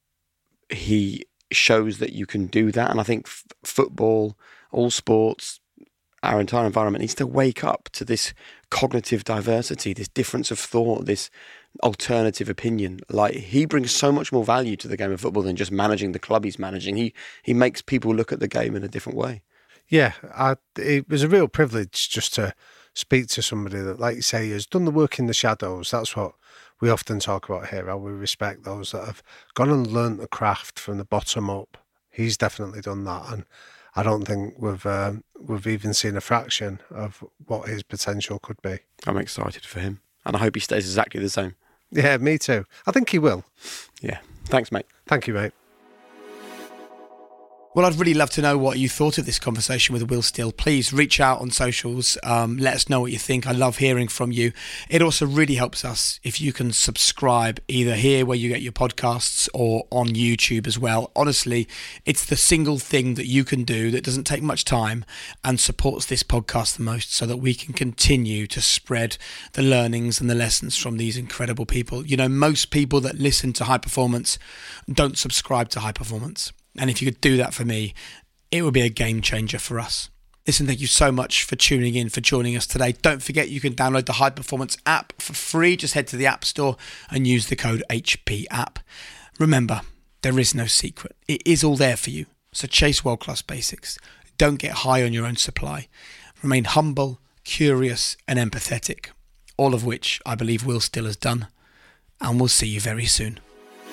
he shows that you can do that. And I think football, all sports, our entire environment needs to wake up to this cognitive diversity, this difference of thought, this alternative opinion. Like, he brings so much more value to the game of football than just managing the club he's managing. He makes people look at the game in a different way. Yeah, it was a real privilege just to speak to somebody that, like you say, has done the work in the shadows. That's what we often talk about here, how we respect those that have gone and learnt the craft from the bottom up. He's definitely done that, and I don't think we've even seen a fraction of what his potential could be. I'm excited for him, and I hope he stays exactly the same. Yeah, me too. I think he will. Yeah. Thanks, mate. Thank you, mate. Well, I'd really love to know what you thought of this conversation with Will Still. Please reach out on socials. Let us know what you think. I love hearing from you. It also really helps us if you can subscribe either here where you get your podcasts or on YouTube as well. Honestly, it's the single thing that you can do that doesn't take much time and supports this podcast the most, so that we can continue to spread the learnings and the lessons from these incredible people. Most people that listen to High Performance don't subscribe to High Performance. And if you could do that for me, it would be a game changer for us. Listen, thank you so much for tuning in, for joining us today. Don't forget you can download the High Performance app for free. Just head to the App Store and use the code HPApp. Remember, there is no secret. It is all there for you. So chase world-class basics. Don't get high on your own supply. Remain humble, curious and empathetic. All of which I believe Will Still has done. And we'll see you very soon.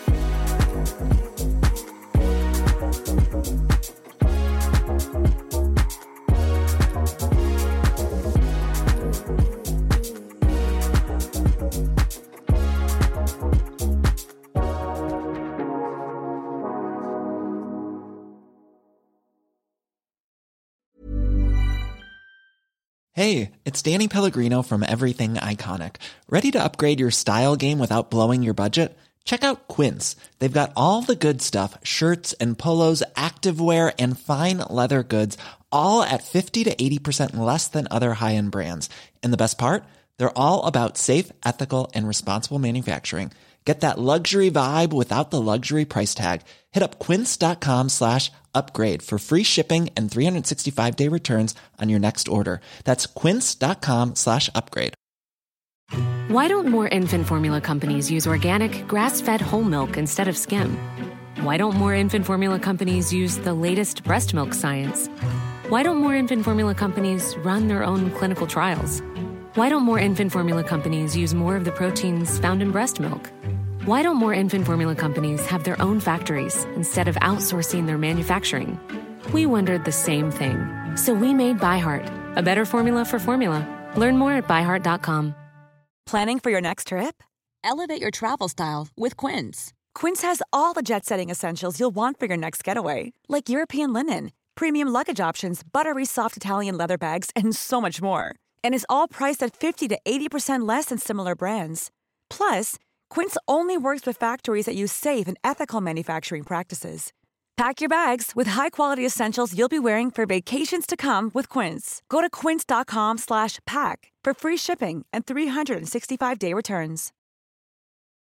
Hey, it's Danny Pellegrino from Everything Iconic. Ready to upgrade your style game without blowing your budget? Check out Quince. They've got all the good stuff, shirts and polos, activewear, and fine leather goods, all at 50 to 80% less than other high-end brands. And the best part? They're all about safe, ethical, and responsible manufacturing. Get that luxury vibe without the luxury price tag. Hit up quince.com/upgrade for free shipping and 365-day returns on your next order. That's quince.com/upgrade. Why don't more infant formula companies use organic, grass-fed whole milk instead of skim? Why don't more infant formula companies use the latest breast milk science? Why don't more infant formula companies run their own clinical trials? Why don't more infant formula companies use more of the proteins found in breast milk? Why don't more infant formula companies have their own factories instead of outsourcing their manufacturing? We wondered the same thing. So we made ByHeart, a better formula for formula. Learn more at byheart.com. Planning for your next trip? Elevate your travel style with Quince. Quince has all the jet-setting essentials you'll want for your next getaway, like European linen, premium luggage options, buttery soft Italian leather bags, and so much more. And is all priced at 50 to 80% less than similar brands. Plus, Quince only works with factories that use safe and ethical manufacturing practices. Pack your bags with high-quality essentials you'll be wearing for vacations to come with Quince. Go to quince.com/pack for free shipping and 365-day returns.